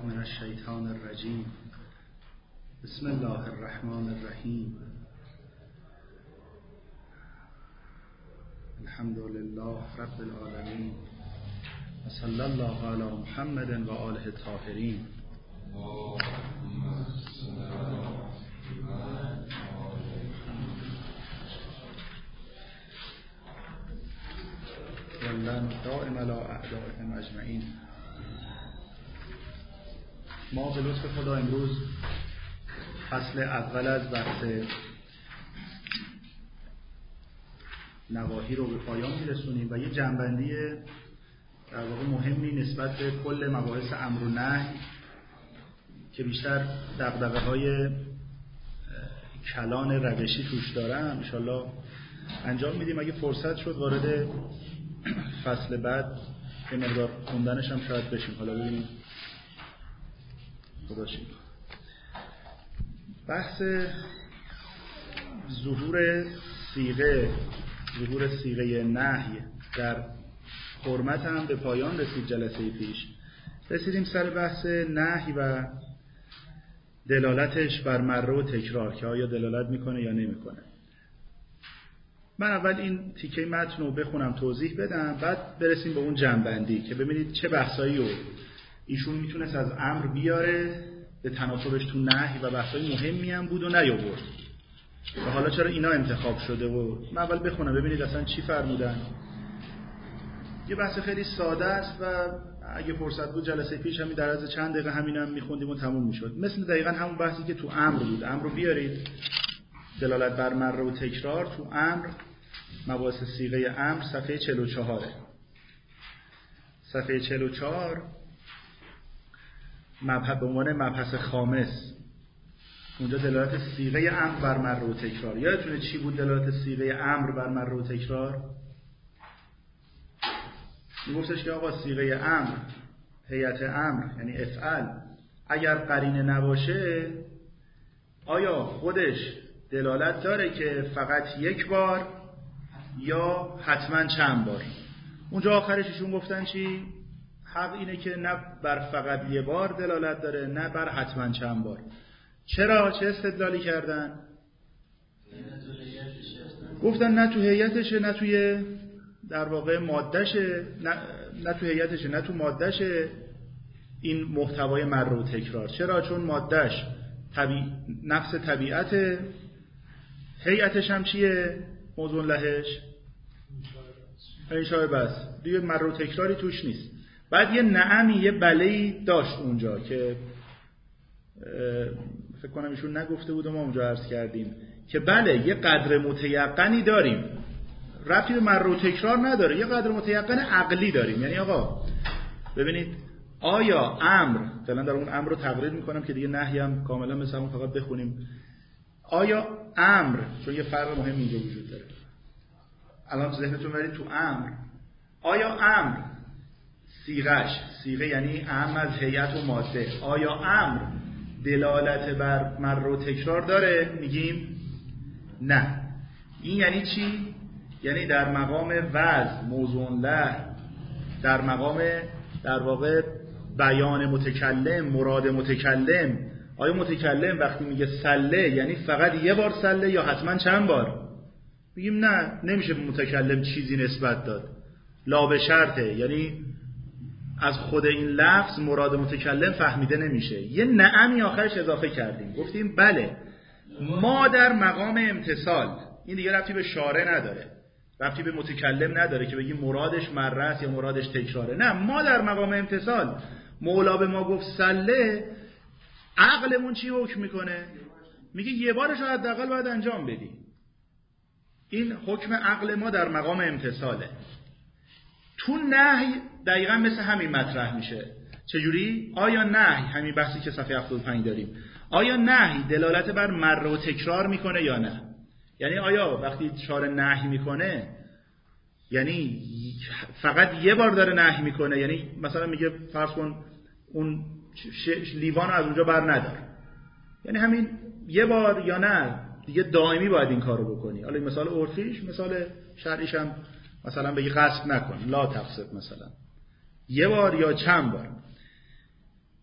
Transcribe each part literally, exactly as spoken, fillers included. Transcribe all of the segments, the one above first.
بالله من الشیطان الرجیم. بسم الله الرحمن الرحیم. الحمد لله رب العالمین و صلی الله علی محمد و آله الطاهرین. واللعن دائم علی اعدائهم اجمعین. ما به لطف خدا امروز فصل اول از بحث نواهی رو به پایان میرسونیم و یه جنبندی در واقع مهمی نسبت به کل مباحث امر و نهی که بیشتر دغدغه‌های کلان روشی توش دارن ان شاءالله انجام میدیم. اگه فرصت شد وارد فصل بعد یه مقدار خوندنش هم شاید بشیم. حالا ببینیم خدا شد. بحث ظهور صیغه ظهور صیغه نهی در حرمت هم به پایان رسید. جلسه پیش رسیدیم سر بحث نهی و دلالتش بر مره و تکرار که آیا دلالت میکنه یا نمیکنه. من اول این تیکه متن رو بخونم توضیح بدم، بعد برسیم به اون جنبندی که ببینید چه بحثایی رو ایشون میتونست از امر بیاره به تناسبش تو نهی و بحثای مهمی هم بود و نیاورد و حالا چرا اینا انتخاب شده. و من اول بخونم ببینید اصلا چی فرمودن. یه بحث خیلی ساده است و اگه فرصت بود جلسه پیش همین در از چند دقیقه همینم هم میخوندیم و تموم میشد. مثل دقیقاً همون بحثی که تو امر بود. امر رو بیارید دلالت بر مره و تکرار. تو امر مباحث صیغه امر صفحه چهل و چهار صفحه چهل و چهار مبحث به عنوان مبحث خامس. اونجا دلالت صیغه امر بر مره و تکرار. یادتونه چی بود دلالت صیغه امر بر مره و تکرار؟ میگفتش که آقا صیغه امر، هیئت امر یعنی افعل، اگر قرینه نباشه آیا خودش دلالت داره که فقط یک بار یا حتما چند بار؟ اونجا آخرششون گفتن چی؟ حق اینه که نه بر فقط یه بار دلالت داره نه بر حتما چند بار. چرا؟ چه استدلالی کردن؟ گفتن نه تو هیئتشه نه توی در واقع مادهشه، نه, نه تو هیئتشه نه تو مادهشه این محتوای مره و تکرار. چرا؟ چون مادهش طبیع... نفس طبیعت، هیئتش هم چیه؟ موضوع لهش انشاء بس دیگه مره و تکراری توش نیست. بعد یه نعمی یه بله‌ای داشت اونجا که فکر کنم ایشون نگفته بود و ما اونجا عرض کردیم که بله یه قدر متیقنی داریم، ربطی به مره و تکرار نداره، یه قدر متیقن عقلی داریم. یعنی آقا ببینید آیا امر، فعلا در اون امر رو تقریر میکنم که دیگه نهی هم کاملا مثل همون فقط بخونیم. آیا امر، چون یه فرق مهم اینجا وجود داره الان ذهنتون برید تو امر، آیا امر صیغش، صیغه یعنی اهم از هیئت و ماده، آیا امر دلالت بر مره و تکرار داره؟ میگیم نه. این یعنی چی؟ یعنی در مقام وضع موضوع له، در مقام در واقع بیان متکلم، مراد متکلم. آیا متکلم وقتی میگه سله یعنی فقط یه بار سله یا حتما چند بار؟ میگیم نه، نمیشه به متکلم چیزی نسبت داد، لا به شرطه، یعنی از خود این لفظ مراد متکلم فهمیده نمیشه. یه نعمی آخرش اضافه کردیم، گفتیم بله ما در مقام امتصال، این دیگه ربطی به شارع نداره، ربطی به متکلم نداره که بگیم مرادش مره است یا مرادش تکراره. نه، ما در مقام امتصال مولا به ما گفت سله، عقلمون چی حکم میکنه؟ میگه یه بارش رو حداقل باید انجام بدی. این حکم عقل ما در مقام امتصاله. تو نهی دقیقا مثل همین مطرح میشه. چجوری؟ آیا نهی، همین بحثی که صفحه هفتاد و پنج داریم، آیا نهی دلالت بر مره و تکرار میکنه یا نه؟ یعنی آیا وقتی شارع نهی میکنه یعنی فقط یه بار داره نهی میکنه؟ یعنی مثلا میگه فرض کن اون لیوان از اونجا بر ندار، یعنی همین یه بار، یا نه دیگه دائمی باید این کارو بکنی؟ حالا مثال عرفیش، مثال شرعیش هم مثلا بگی غصب نکن، لا تفسد، مثلا یه بار یا چند بار.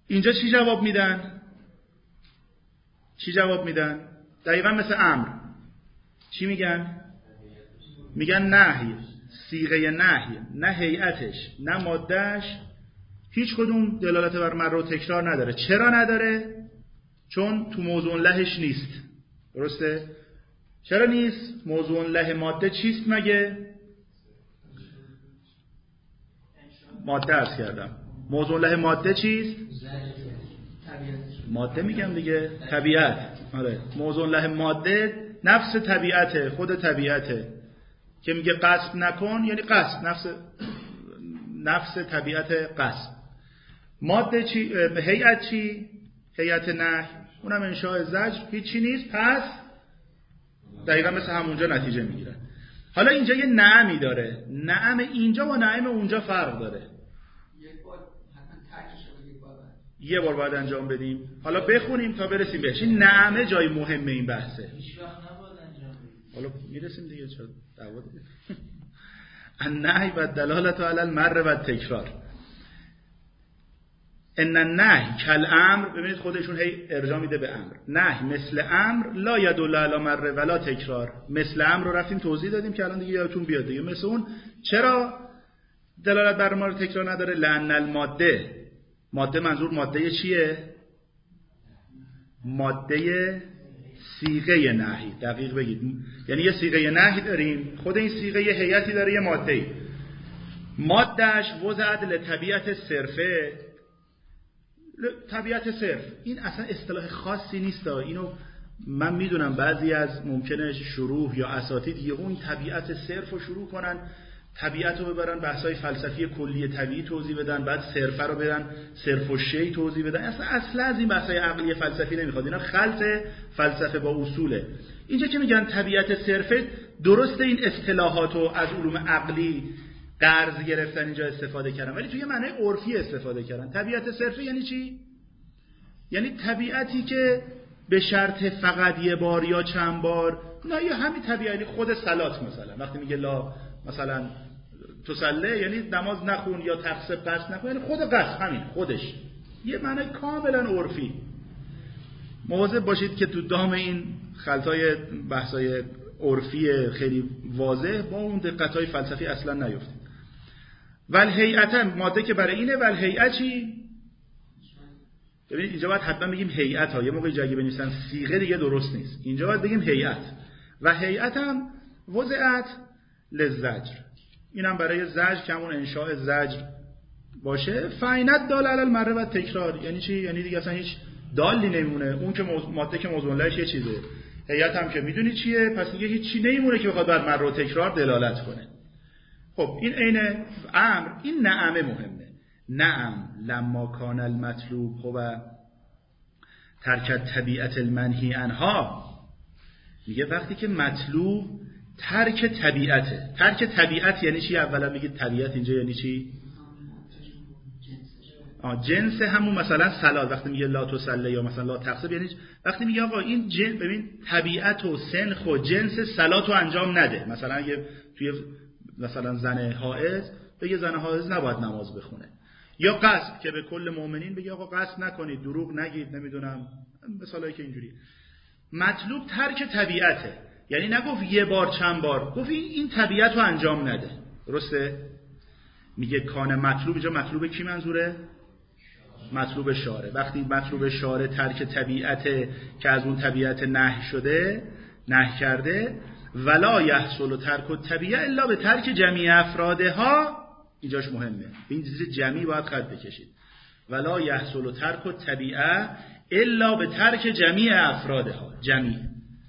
اینجا چی جواب میدن؟ چی جواب میدن؟ دقیقا مثل امر. چی میگن؟ میگن نهی، صیغه نهی، نه هیئتش نه مادهش، هیچ کدوم دلالت بر مر و تکرار نداره. چرا نداره؟ چون تو موضوع لهش نیست. درسته؟ چرا نیست؟ موضوع له ماده چیست مگه؟ ماده عرض کردم. موضوع له ماده چیست؟ ماده میگم دیگه، طبیعت. آره، موضوع له ماده نفس طبیعته، خود طبیعته که میگه قصد نکن، یعنی قصد، نفس نفس طبیعت قصد. ماده چی؟ هیئت چی؟ هیئت نهی، اونم انشاء زجر، هیچی نیست. پس دقیقا مثل همونجا نتیجه میگیرن. حالا اینجا یه نعمی داره. نعم اینجا و نعم اونجا فرق داره. یه بار باید انجام بدیم. حالا بخونیم تا برسیم بهش. این نعمه جای مهمه این بحثه. حالا میرسیم دیگه، چرا دعوا دیگه. النهی و دلالت علی المر و تکرار. ان النهی کالامر، ببینید خودشون هی ارجاع میده به امر. نهی مثل امر لا یدل علی مر ولا تکرار. مثل امر رو رفتیم توضیح دادیم که الان دیگه یادتون بیاد دیگه. مثل اون چرا دلالت بر مر تکرار نداره؟ لأن الماده، ماده منظور ماده چیه؟ ماده صیغه نهی. دقیق بگید، یعنی یه صیغه نهی داریم، خود این صیغه یه هیئتی داره، یه ماده‌ای. مادهش وضعت لطبیعت صرفه. طبیعت صرف این اصلا اصطلاح خاصی نیست. اینو من میدونم بعضی از ممکنه شروح یا اساتید یهو این طبیعت صرف رو شروع کنن، طبیعت رو ببرن بحثای فلسفی کلی طبیعی توضیح بدن، بعد صرفه رو بدن صرف و شی توضیح بدن. اصلا اصلا از این بحثای عقلی فلسفی نمیخواد. اینا خلط فلسفه با اصوله. اینجا که میگن طبیعت صرفه، درسته این اصطلاحات رو از علوم عقلی قرض گرفتن اینجا استفاده کردن، ولی توی معنی عرفی استفاده کردن. طبیعت صرفه یعنی چی؟ یعنی طبیعتی که به شرط فقط یه بار یا چند بار، نه، یا همین طبیعتی خود صلات مثلا وقتی میگه لا مثلا تصلی، یعنی نماز نخون یا تقصد قصد نکن، یعنی خود قصد همین خودش یه معنی کاملا عرفی. مواظب باشید که تو دام این خلطای بحثای عرفی خیلی واضح با اون دقت‌های فلسفی اصلا نیفتید. ول هیئت ماده که برای اینه. ول هیئت چی؟ ببینید اینجا باید حتما بگیم هیئت ها. یه موقع جایی بنویسن صیغه دیگه درست نیست. اینجا باید بگیم هیئت. و هیئت هم وضعت للزجر، اینم برای زجر که همون انشاء زجر باشه. فاینت دال علی المر و تکرار یعنی چی؟ یعنی دیگه اصلا هیچ دالی نمیمونه. اون که موضوع ماده که موضوع لهش یه چیزه، هیئت هم که میدونی چیه، پس دیگه هیچ چی نمیمونه که بخواد بر مر و تکرار دلالت کنه. خب این عین امر. این نعمه مهمه. نعم لما کان المطلوب هو ترک طبیعت المنهی عنها. میگه وقتی که مطلوب ترک طبیعته. ترک طبیعت یعنی چی؟ اولا میگه طبیعت اینجا یعنی چی؟ آه جنس همون مثلا صلات وقتی میگه لا تصلی یا مثلا لا تقصد، یعنی وقتی میگه آقا این جن، ببین طبیعت و سنخ و جنس صلاتو انجام نده. مثلا یه توی مثلا زن حائض بگه زن حائض نباید نماز بخونه، یا قصد که به کل مؤمنین بگه آقا قصد نکنید، دروغ نگید، نمیدونم مثالایی که اینجوری. مطلوب ترک طبیعته، یعنی نگفت یه بار چند بار، گفت این طبیعت رو انجام نده. درسته؟ میگه کان مطلوب، اینجا مطلوب کی منظوره؟ مطلوب شارع. وقتی مطلوب شارع ترک طبیعته که از اون طبیعت نهی شده، نهی کرده، ولا یحصل ترک الطبیعه الا به ترک جمیع افرادها. اینجاش مهمه، این زیر جمعی باید خط بکشید. ولا یحصل ترک الطبیعه الا به ترک جمیع افرادها. جمیع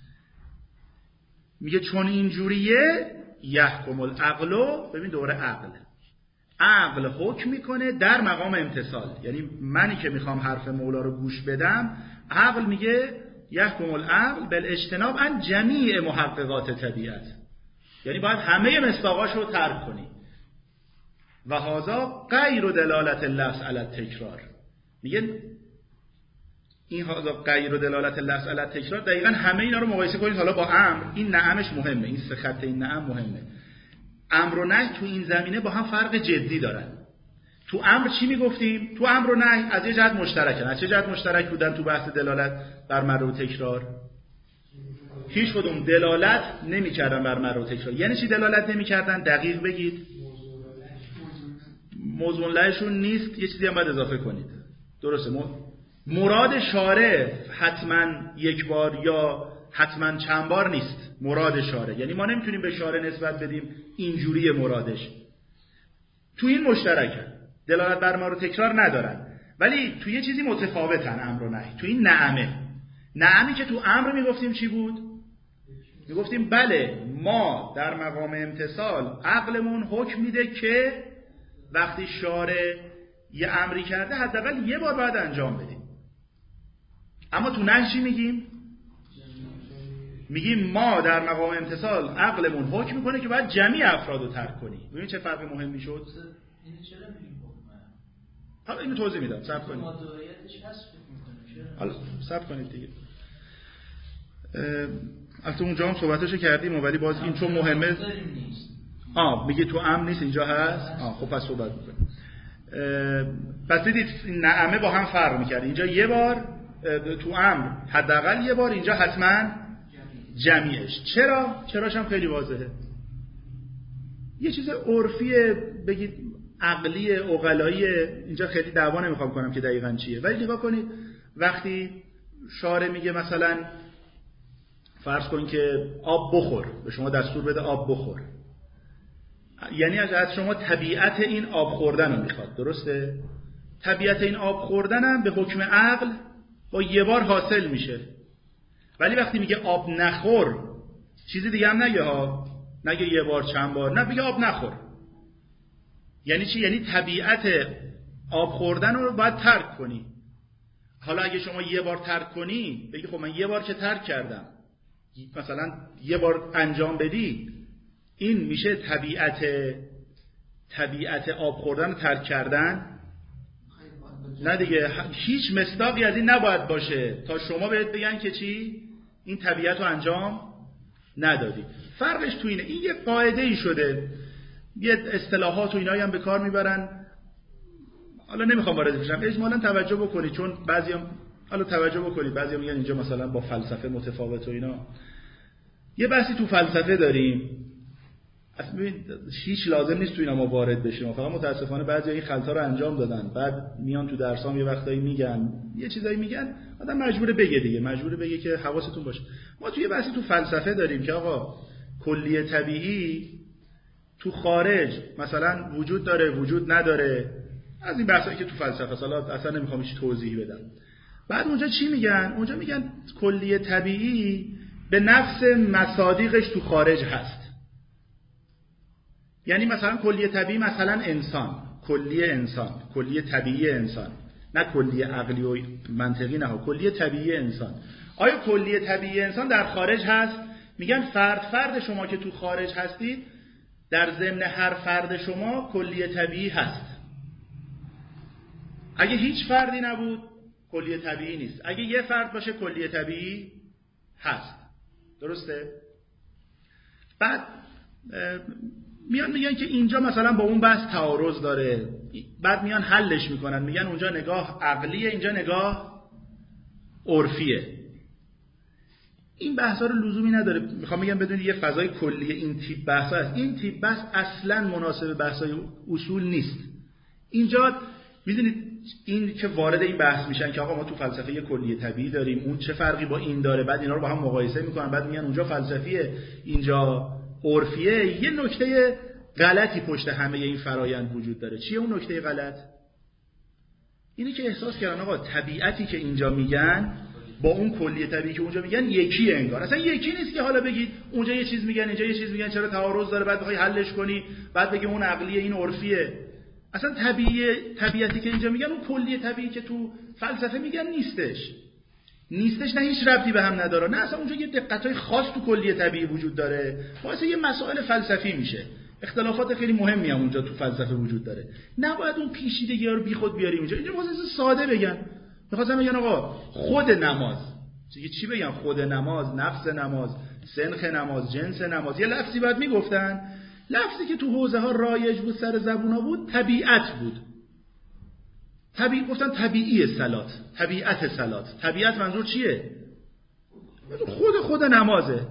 میگه چون اینجوریه یحکم العقل. ببین دوره عقل عقل حکم میکنه در مقام امتثال. یعنی منی که میخوام حرف مولا رو گوش بدم، عقل میگه یحکم العقل بالاجتناب عن جمیع محققات طبیعت، یعنی باید همه مصداقاش رو ترک کنی. و هذا غیر دلالت اللفظ علی التکرار. میگه این هذا غیر دلالت اللفظ علی التکرار، دقیقاً همه اینا رو مقایسه کنید حالا با امر. این نعمش مهمه، این سه خط این نعم مهمه. امر و نهی تو این زمینه با هم فرق جدی دارن. تو امر چی میگفتیم؟ تو امر و نهی از یه جهت مشترکن. از چه جهت مشترک بودن تو بحث دلالت بر مر و تکرار؟ هیچ کدوم دلالت نمی‌کردن بر مر و تکرار. یعنی چی دلالت نمی‌کردن؟ دقیق بگید. موضوع لهشون نیست، یه چیزی هم باید اضافه کنید. درسته. مراد شارع حتما یک بار یا حتما چند بار نیست. مراد شارع یعنی ما نمیتونیم به شارع نسبت بدیم اینجوری مرادش. تو این مشترکن، دلالت بر مر و تکرار ندارن، ولی تو یه چیزی متفاوتن امر و نهی. تو این نعمه نعمی که تو امر میگفتیم چی بود؟ میگفتیم بله ما در مقام امتثال عقلمون حکم میده که وقتی شارع یه امری کرده حداقل یه بار باید انجام بدیم. اما تو نهی چی میگیم؟ میگیم ما در مقام امتثال عقلمون حکم میکنه که باید جمعی افراد رو ترک کنی. ببین چه فرق مهمی شد؟ این چرا میگیم حکمه؟ حالا اینو توضیح میدم، صبر کنید. موضوعیتش هست فکر میکنم. حالا صبر کنید دیگه. البته اونجا هم صحبتاشو کردیم ولی باز این چون مهمه. آه میگه تو امر نیست اینجا هست. آه خب پس صحبت میکنیم. پس دیدید نعمه با هم فرق میکرد. اینجا یه بار تو امر حداقل یه بار، اینجا حتما جمعیش. چرا؟ چراش هم خیلی واضحه. یه چیز عرفیه بگید عقلی عقلایی، اینجا خیلی دعوا نمیخوام کنم که دقیقاً چیه، ولی نگاه کنید وقتی شارع میگه مثلا فرض کن که آب بخور، به شما دستور بده آب بخور، یعنی از شما طبیعت این آب خوردن رو میخواد. درسته؟ طبیعت این آب خوردن هم به حکم عقل با یه بار حاصل میشه. ولی وقتی میگه آب نخور چیزی دیگه هم نگه ها، نگه یه بار چند بار، نه بگه آب نخور. یعنی چی؟ یعنی طبیعت آب خوردن رو باید ترک کنی. حالا اگه شما یه بار ترک کنی بگی خب من یه بار که ترک کردم، مثلا یه بار انجام بدی، این میشه طبیعت طبیعت آب خوردن رو ترک کردن؟ نه دیگه، هیچ مصداقی از این نباید باشه تا شما بهت بگن که چی؟ این طبیعت رو انجام ندادی. فرقش تو اینه. این یه قاعده ای شده، یه اصطلاحات و اینایی هم به کار میبرن. حالا نمیخوام وارد بشم، اجمالاً توجه بکنید چون بعضیام حالا توجه بکنید بعضیام میگن اینجا مثلا با فلسفه متفاوت و اینا. یه بحثی تو فلسفه داریم، اصلا ببین هیچ لازم نیست تو اینا ما وارد بشیم، فقط متاسفانه بعضیا این خلطا رو انجام دادن، بعد میان تو درسام یه وقتایی میگن یه چیزایی میگن آدم مجبوره بگه دیگه، مجبوره بگه که حواستون باشه. ما توی بحثی تو فلسفه داریم که آقا کلیه طبیعی تو خارج مثلا وجود داره وجود نداره، از این بحثایی که تو فلسفه اصلا اصلا نمیخوام هیچ توضیحی بدم. بعد اونجا چی میگن؟ اونجا میگن کلیه طبیعی به نفس مصادیقش تو خارج هست. یعنی مثلا کلیه طبیعی مثلا انسان، کلیه انسان، کلیه طبیعی انسان، نه کلیه عقلی و منطقی، نه کلیه طبیعی انسان. آیا کلیه طبیعی انسان در خارج هست؟ میگن فرد فرد شما که تو خارج هستید در ضمن هر فرد شما کلیه طبیعی هست. اگه هیچ فردی نبود کلیه طبیعی نیست، اگه یه فرد باشه کلیه طبیعی هست. درسته؟ بعد میان میگن که اینجا مثلا با اون بحث تعارض داره، بعد میان حلش میکنن، میگن اونجا نگاه عقلیه اینجا نگاه عرفیه. این بحثا رو لزومی نداره، میخوام بگم بدون یه فضای کلی این تیپ بحثا هست. این تیپ بحث اصلا مناسب بحثای اصول نیست. اینجا میدونید این که وارد این بحث میشن که آقا ما تو فلسفه یه کلیه طبیعی داریم، اون چه فرقی با این داره، بعد اینا رو با هم مقایسه میکنن، بعد میگن اونجا فلسفیه اینجا عرفیه. یه نکته غلطی پشت همه این فرایند وجود داره. چیه اون نکته غلط؟ اینه که احساس کردن آقا طبیعتی که اینجا میگن با اون کلیه طبیعی که اونجا میگن یکی انگار. اصلا یکی نیست که حالا بگید اونجا یه چیز میگن اینجا یه چیز میگن، چرا تعارض داره، بعد بخوای حلش کنی بعد بگی اون عقلیه این عرفیه. اصلا طبیعی طبیعتی که اینجا میگن اون کلیه طبیعی که تو فلسفه میگن نیستش. نیستش نه هیچ ربطی به هم نداره، نه اصلا اونجا یه دقتای خاص تو کلیه طبیعی وجود داره، واسه یه مسائل فلسفی میشه. اختلافات خیلی مهمی هم اونجا تو فلسفه وجود داره. نباید اون پیچیدگی‌ها رو بیخود بیاریم اینجا. اینجا واسه ساده بگن. می‌خواستم بگن آقا خود نماز. چی چی بگم؟ خود نماز، نفس نماز، سنخ نماز، جنس نماز. یه لفظی بعد میگفتن. لفظی که تو حوزه ها رایج بود، سر زبونا بود، طبیعت بود. طبیعی گفتن طبیعی صلات، طبیعت صلات. طبیعت منظور چیه؟ منظور خود خود نمازه.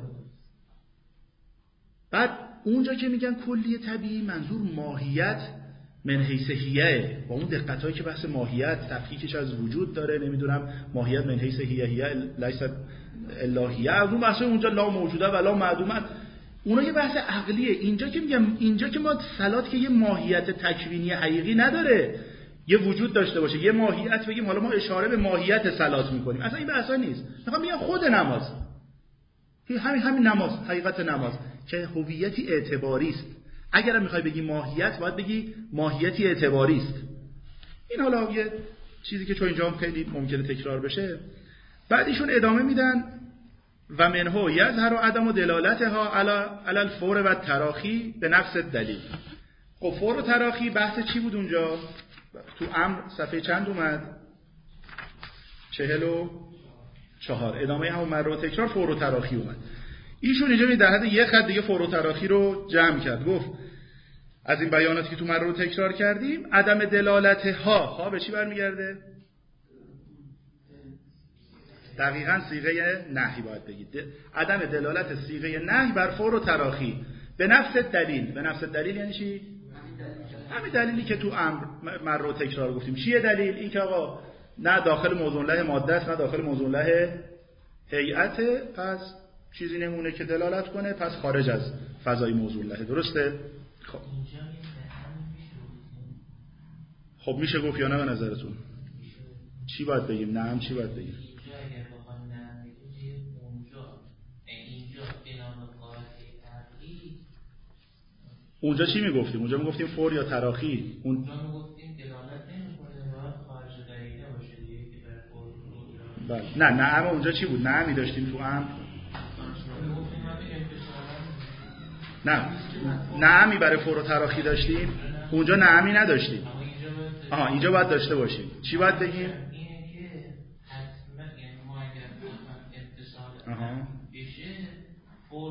بعد اونجا که میگن کلی طبیعی منظور ماهیت من حیث هیه، با اون دقتایی که بحث ماهیت تفکیکش از وجود داره، نمیدونم ماهیت من حیث هیه هیه لیست الهیه، از اون بحث اونجا لا موجوده و لا معدومه، اونا یه بحث عقلیه. اینجا که میگم اینجا که ما صلات که یه ماهیت تکوینی حقیقی نداره، یه وجود داشته باشه، یه ماهیت بگیم حالا ما اشاره به ماهیت صلات میکنیم، اصلا این بحثا نیست. میخوام میگم خود نماز، همین همین نماز، حقیقت نماز که هویتی اعتباری است. اگرم میخوای بگی ماهیت، باید بگی ماهیتی اعتباری است. این حالا یه چیزی که چون اینجا خیلی ممکنه تکرار بشه. بعد ایشون ادامه میدن و منه یظهر عدم دلالتها علی علی الفور و تراخی به نفس دلیل. خب فور و تراخی بحث چی بود اونجا؟ تو امر صفحه چند اومد؟ چهل و چهار. ادامه همون مر و تکرار فور و تراخی اومد. ایشون اینجا در حد یه خط دیگه فور و تراخی رو جمع کرد. گفت از این بیاناتی که تو مر و تکرار کردیم عدم دلالت ها ها به چی برمیگرده؟ دقیقاً صیغه نهی باید بگید. عدم دلالت صیغه نهی بر فور و تراخی به نفس دلیل. به نفس دلیل یعنی چی؟ همین دلیلی که تو امر مر و تکرار گفتیم. چیه دلیل؟ این که آقا نه داخل موضوع له ماده است، نه داخل موضوع له هیئت، پس چیزی نمونه که دلالت کنه، پس خارج از فضای موضوع له. درسته؟ خب خب میشه گفت یا نه به نظرتون؟ چی باید بگیم؟ نه هم چی باید بگیم؟ اونجا چی میگفتیم؟ اونجا میگفتیم فور یا تراخی. اونجا میگفتیم دلالت نمیکنه باید خارج دلیل باشه دیگه که بر فور. بله. نه نه اما اونجا چی بود؟ نه می داشتیم تو ام. نه نه می برای فور و تراخی داشتیم. اونجا نعمی نداشتیم. آها اینجا باید داشته باشیم. چی باید بگیم؟ اینه که حتما یعنی ما اگر اتصال آها بشه فور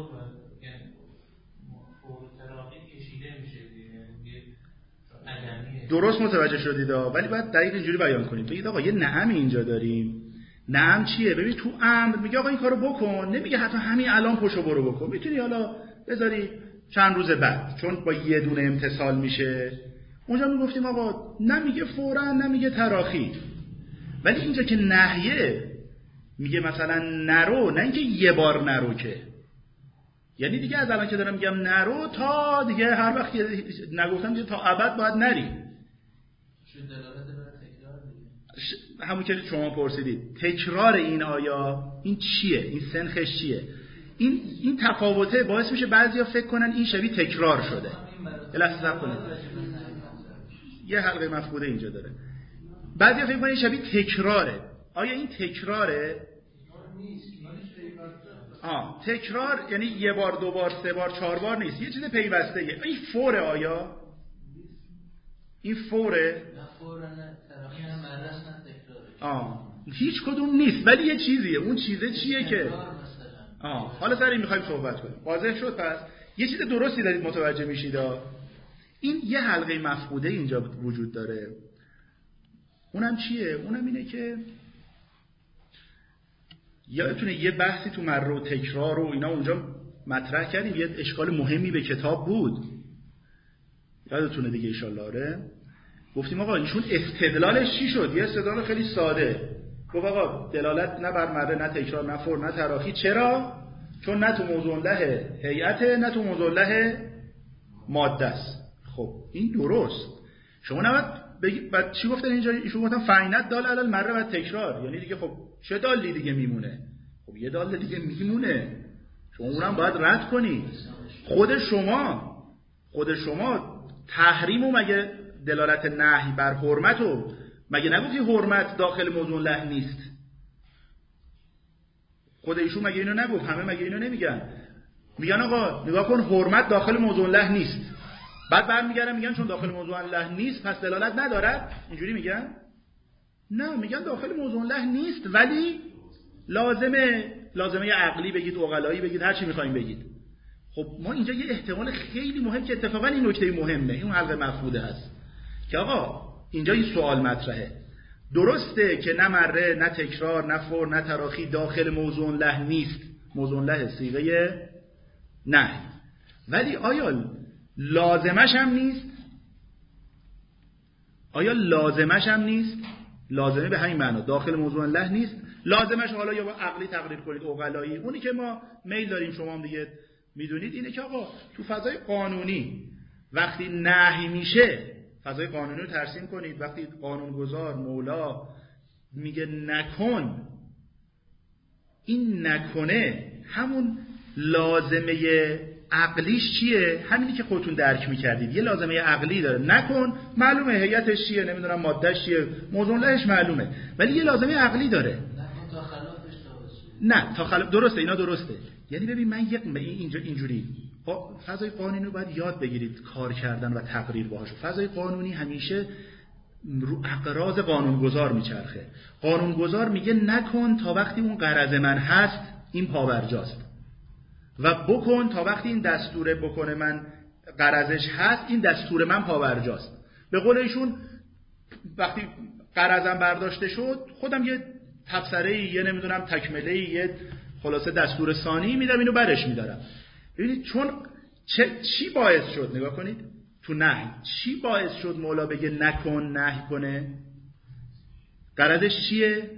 درست متوجه شدید، ولی باید دقیق اینجوری بیان کنید. بگید آقا یه نعم اینجا داریم. نعم چیه؟ ببین تو امر میگه آقا این کارو بکن، نمیگه حتی همین الان پشو برو بکن، میتونی حالا بذاری چند روز بعد، چون با یه دونه امتصال میشه. اونجا میگفتیم آقا نمیگه فوراً، نمیگه تراخی. ولی اینجا که نهیه میگه مثلا نرو، نه اینکه یه بار نرو، که یعنی دیگه از الان که دارم میگم نرو تا دیگه هر وقت نگفتم دیگه تا ابد باید نری. همون که شما پرسیدید تکرار این آیا این چیه؟ این سنخش چیه؟ این این تفاوته باعث میشه بعضیا فکر کنن این شبیه تکرار شده. لحظه صبر کنید، یه حلقه مفقوده اینجا داره. بعضیا فکر کنن این شبیه تکراره. آیا این تکراره؟ آه تکرار یعنی یه بار دو بار سه بار چهار بار نیست، یه چیز پیوسته. این فوره؟ آیا این فوره؟ آه هیچ کدوم نیست، ولی یه چیزیه. اون چیزه چیه که آه حالا سر این میخوایم صحبت کنیم. واضح شد؟ پس یه چیز درستی دارید متوجه میشید. این یه حلقه مفقوده اینجا وجود داره. اونم چیه؟ اونم اینه که یادتونه یه بحثی تو مر و تکرار و اینا اونجا مطرح کردیم، یه اشکال مهمی به کتاب بود، یادتونه دیگه ان شاءالله. آره گفتیم آقا ایشون استدلالش چی شد؟ یه استدلال خیلی ساده. گفت آقا دلالت نه بر مره، نه تکرار، نه فور، نه تراخی. چرا؟ چون نه تو موضوع له هیئت، نه تو موضوع له ماده است. خب این درست. شما نباید بگید بعد چی گفتن اینجا؟ ایشون گفتن فعینت دال علی المره و تکرار، یعنی دیگه خب چه دالی دیگه میمونه؟ خب یه دال دیگه میمونه، شما اونم باید رد کنی. خود شما خود شما تحریمو مگه دلالت نهی بر حرمتو مگه نگفتی حرمت داخل موضوع له نیست؟ خود ایشون مگه اینو نگفت؟ همه مگه اینو نمیگن؟ میگن آقا نگاه کن حرمت داخل موضوع له نیست. بعد برمیگردن میگن چون داخل موضوع له نیست پس دلالت ندارد. اینجوری میگن؟ نه، میگن داخل موضوع له نیست ولی لازمه لازمه عقلی بگید، عقلایی بگید، هر چی میخواین بگید. خب ما اینجا یه احتمال خیلی مهم که اتفاقا این نکته مهمه، این حلقه مفقوده هست که آقا اینجا این سوال مطرحه. درسته که نه مره، نه تکرار، نه فور، نه تراخی داخل موضوع له نیست، موضوع له صیغه نهی، ولی آیا لازمش هم نیست؟ آیا لازمش هم نیست؟ لازمه به همین معنا داخل موضوع له نیست، لازمش حالا یا با عقلی تقریر کنید، عقلایی، اونی که ما میل داریم شما هم دیگه میدونید اینه که آقا تو فضای قانونی وقتی نهی میشه، فضای قانونی رو ترسیم کنید، وقتی قانونگذار مولا میگه نکن، این نکنه همون لازمه عقلیش چیه؟ همینی که خودتون درک میکردید، یه لازمه عقلی داره، نکن معلومه هیئتش چیه، نمیدونم مادهش چیه، موضوع لهش معلومه، ولی یه لازمه عقلی داره. نکن تا خلافش درسته. نه تا خلاف درسته، اینا درسته. یعنی ببین من یک اینجا اینجوری فضای قانونی رو باید یاد بگیرید کار کردن و تقریر باهاش. فضای قانونی همیشه رو اقراض قانونگذار میچرخه. قانونگذار میگه نکن تا وقتی اون غرض من هست این پاورجاست، و بکن تا وقتی این دستور بکنه من غرضش هست این دستور من پاورجاست. به قول ایشون وقتی غرضم برداشته شد خودم یه تفسیری، یه نمیدونم تکمله‌ای، یه خلاصه دستور ثانی میدم، اینو برش میدارم. ببینید چون چه چی باعث شد، نگاه کنید تو نهی چی باعث شد مولا بگه نکن نهی کنه؟ غرضش چیه؟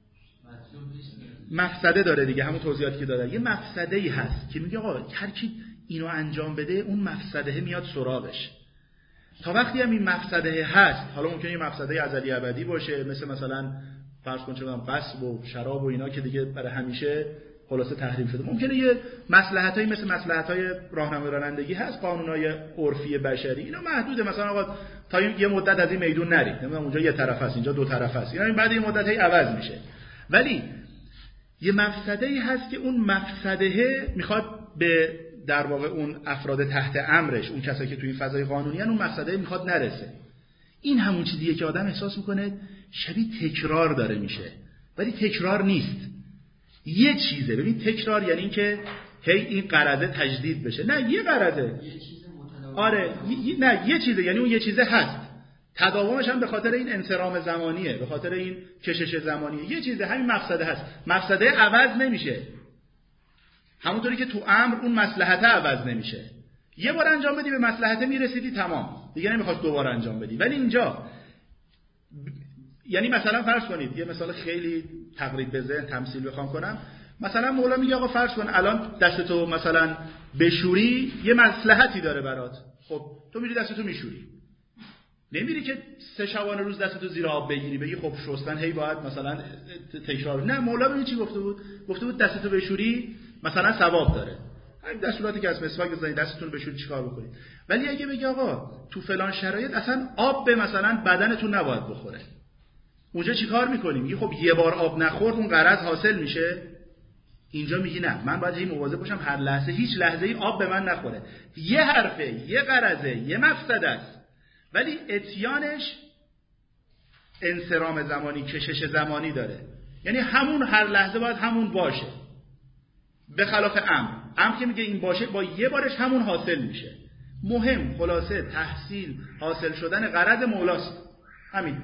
مفسده داره دیگه، همون توضیحاتی که داره. یه مفسده‌ای هست که میگه آقا هر کی اینو انجام بده اون مفسده میاد سراغش. تا وقتی هم این مفسده هست، حالا ممکنه یه مفسده ازلی ابدی باشه، مثل مثلا فرض کن چه می‌دونم غصب و شراب و اینا که دیگه برای همیشه خلاصه تحریم شده. ممکنه یه مصلحتایی مثل مصلحت‌های راهنمای رانندگی هست، قانونای عرفی بشری اینا محدوده، مثلا آقا تا یه مدت از این میدون نرید، نمیدونم اونجا یه طرف است اینجا دو طرف است، اینا بعد یه مدت هی عوض میشه. ولی یه مفسده‌ای هست که اون مفسده میخواد به در واقع اون افراد تحت امرش، اون کسایی که توی این فضای قانونی ان، اون مفسده میخواد نرسه. این همون چیزیه که آدم احساس میکنه شبیه تکرار داره میشه، ولی تکرار نیست. یه چیزه، ببین تکرار یعنی این که هی این غرضه تجدید بشه، نه یه غرضه، آره ی... نه یه چیزه، یعنی اون یه چیزه هست، تداومش هم به خاطر این انصرام زمانیه، به خاطر این کشش زمانیه، یه چیزه، همین مفسده هست. مفسده عوض نمیشه، همونطوری که تو امر اون مصلحته عوض نمیشه. یه بار انجام بدی به مصلحته میرسیدی تمام، دیگه نمیخواد دوباره انجام بدی. ولی اینجا یعنی مثلا فرض کنید یه مثال خیلی تقریب به ذهن تمثیل بخوام کنم، مثلا مولا میگه آقا فرض کن الان دستتو مثلا بشوری یه مصلحتی داره برات، خب تو میری دستتو میشوری، نمیری که سه شبانه روز دستتو زیر آب بگیری بگی خب شستن هی باید مثلا تکرار. نه، مولا ببین چی گفته بود، گفته بود دستتو بشوری مثلا ثواب داره، همین دستوراتی که از مسواک بزنید دستتون بشورید چیکار بکنید. ولی اگه بگی آقا تو فلان شرایط اصلا آب به مثلا بدنتون نباید بخوره، اونجا چیکار میکنیم؟ میگی خب یه بار آب نخورد اون غرض حاصل میشه. اینجا میگی نه، من باید هی مواظب باشم هر لحظه هیچ لحظه‌ای آب به من نخوره. یه حرفه، یه غرضه، یه مفسده است، ولی اتیانش انصرام زمانی، کشش زمانی داره، یعنی همون هر لحظه باید همون باشه، به خلاف امر. امر که میگه این باشه با یه بارش همون حاصل میشه. مهم خلاصه تحصیل حاصل شدن غرض مولاست، همین.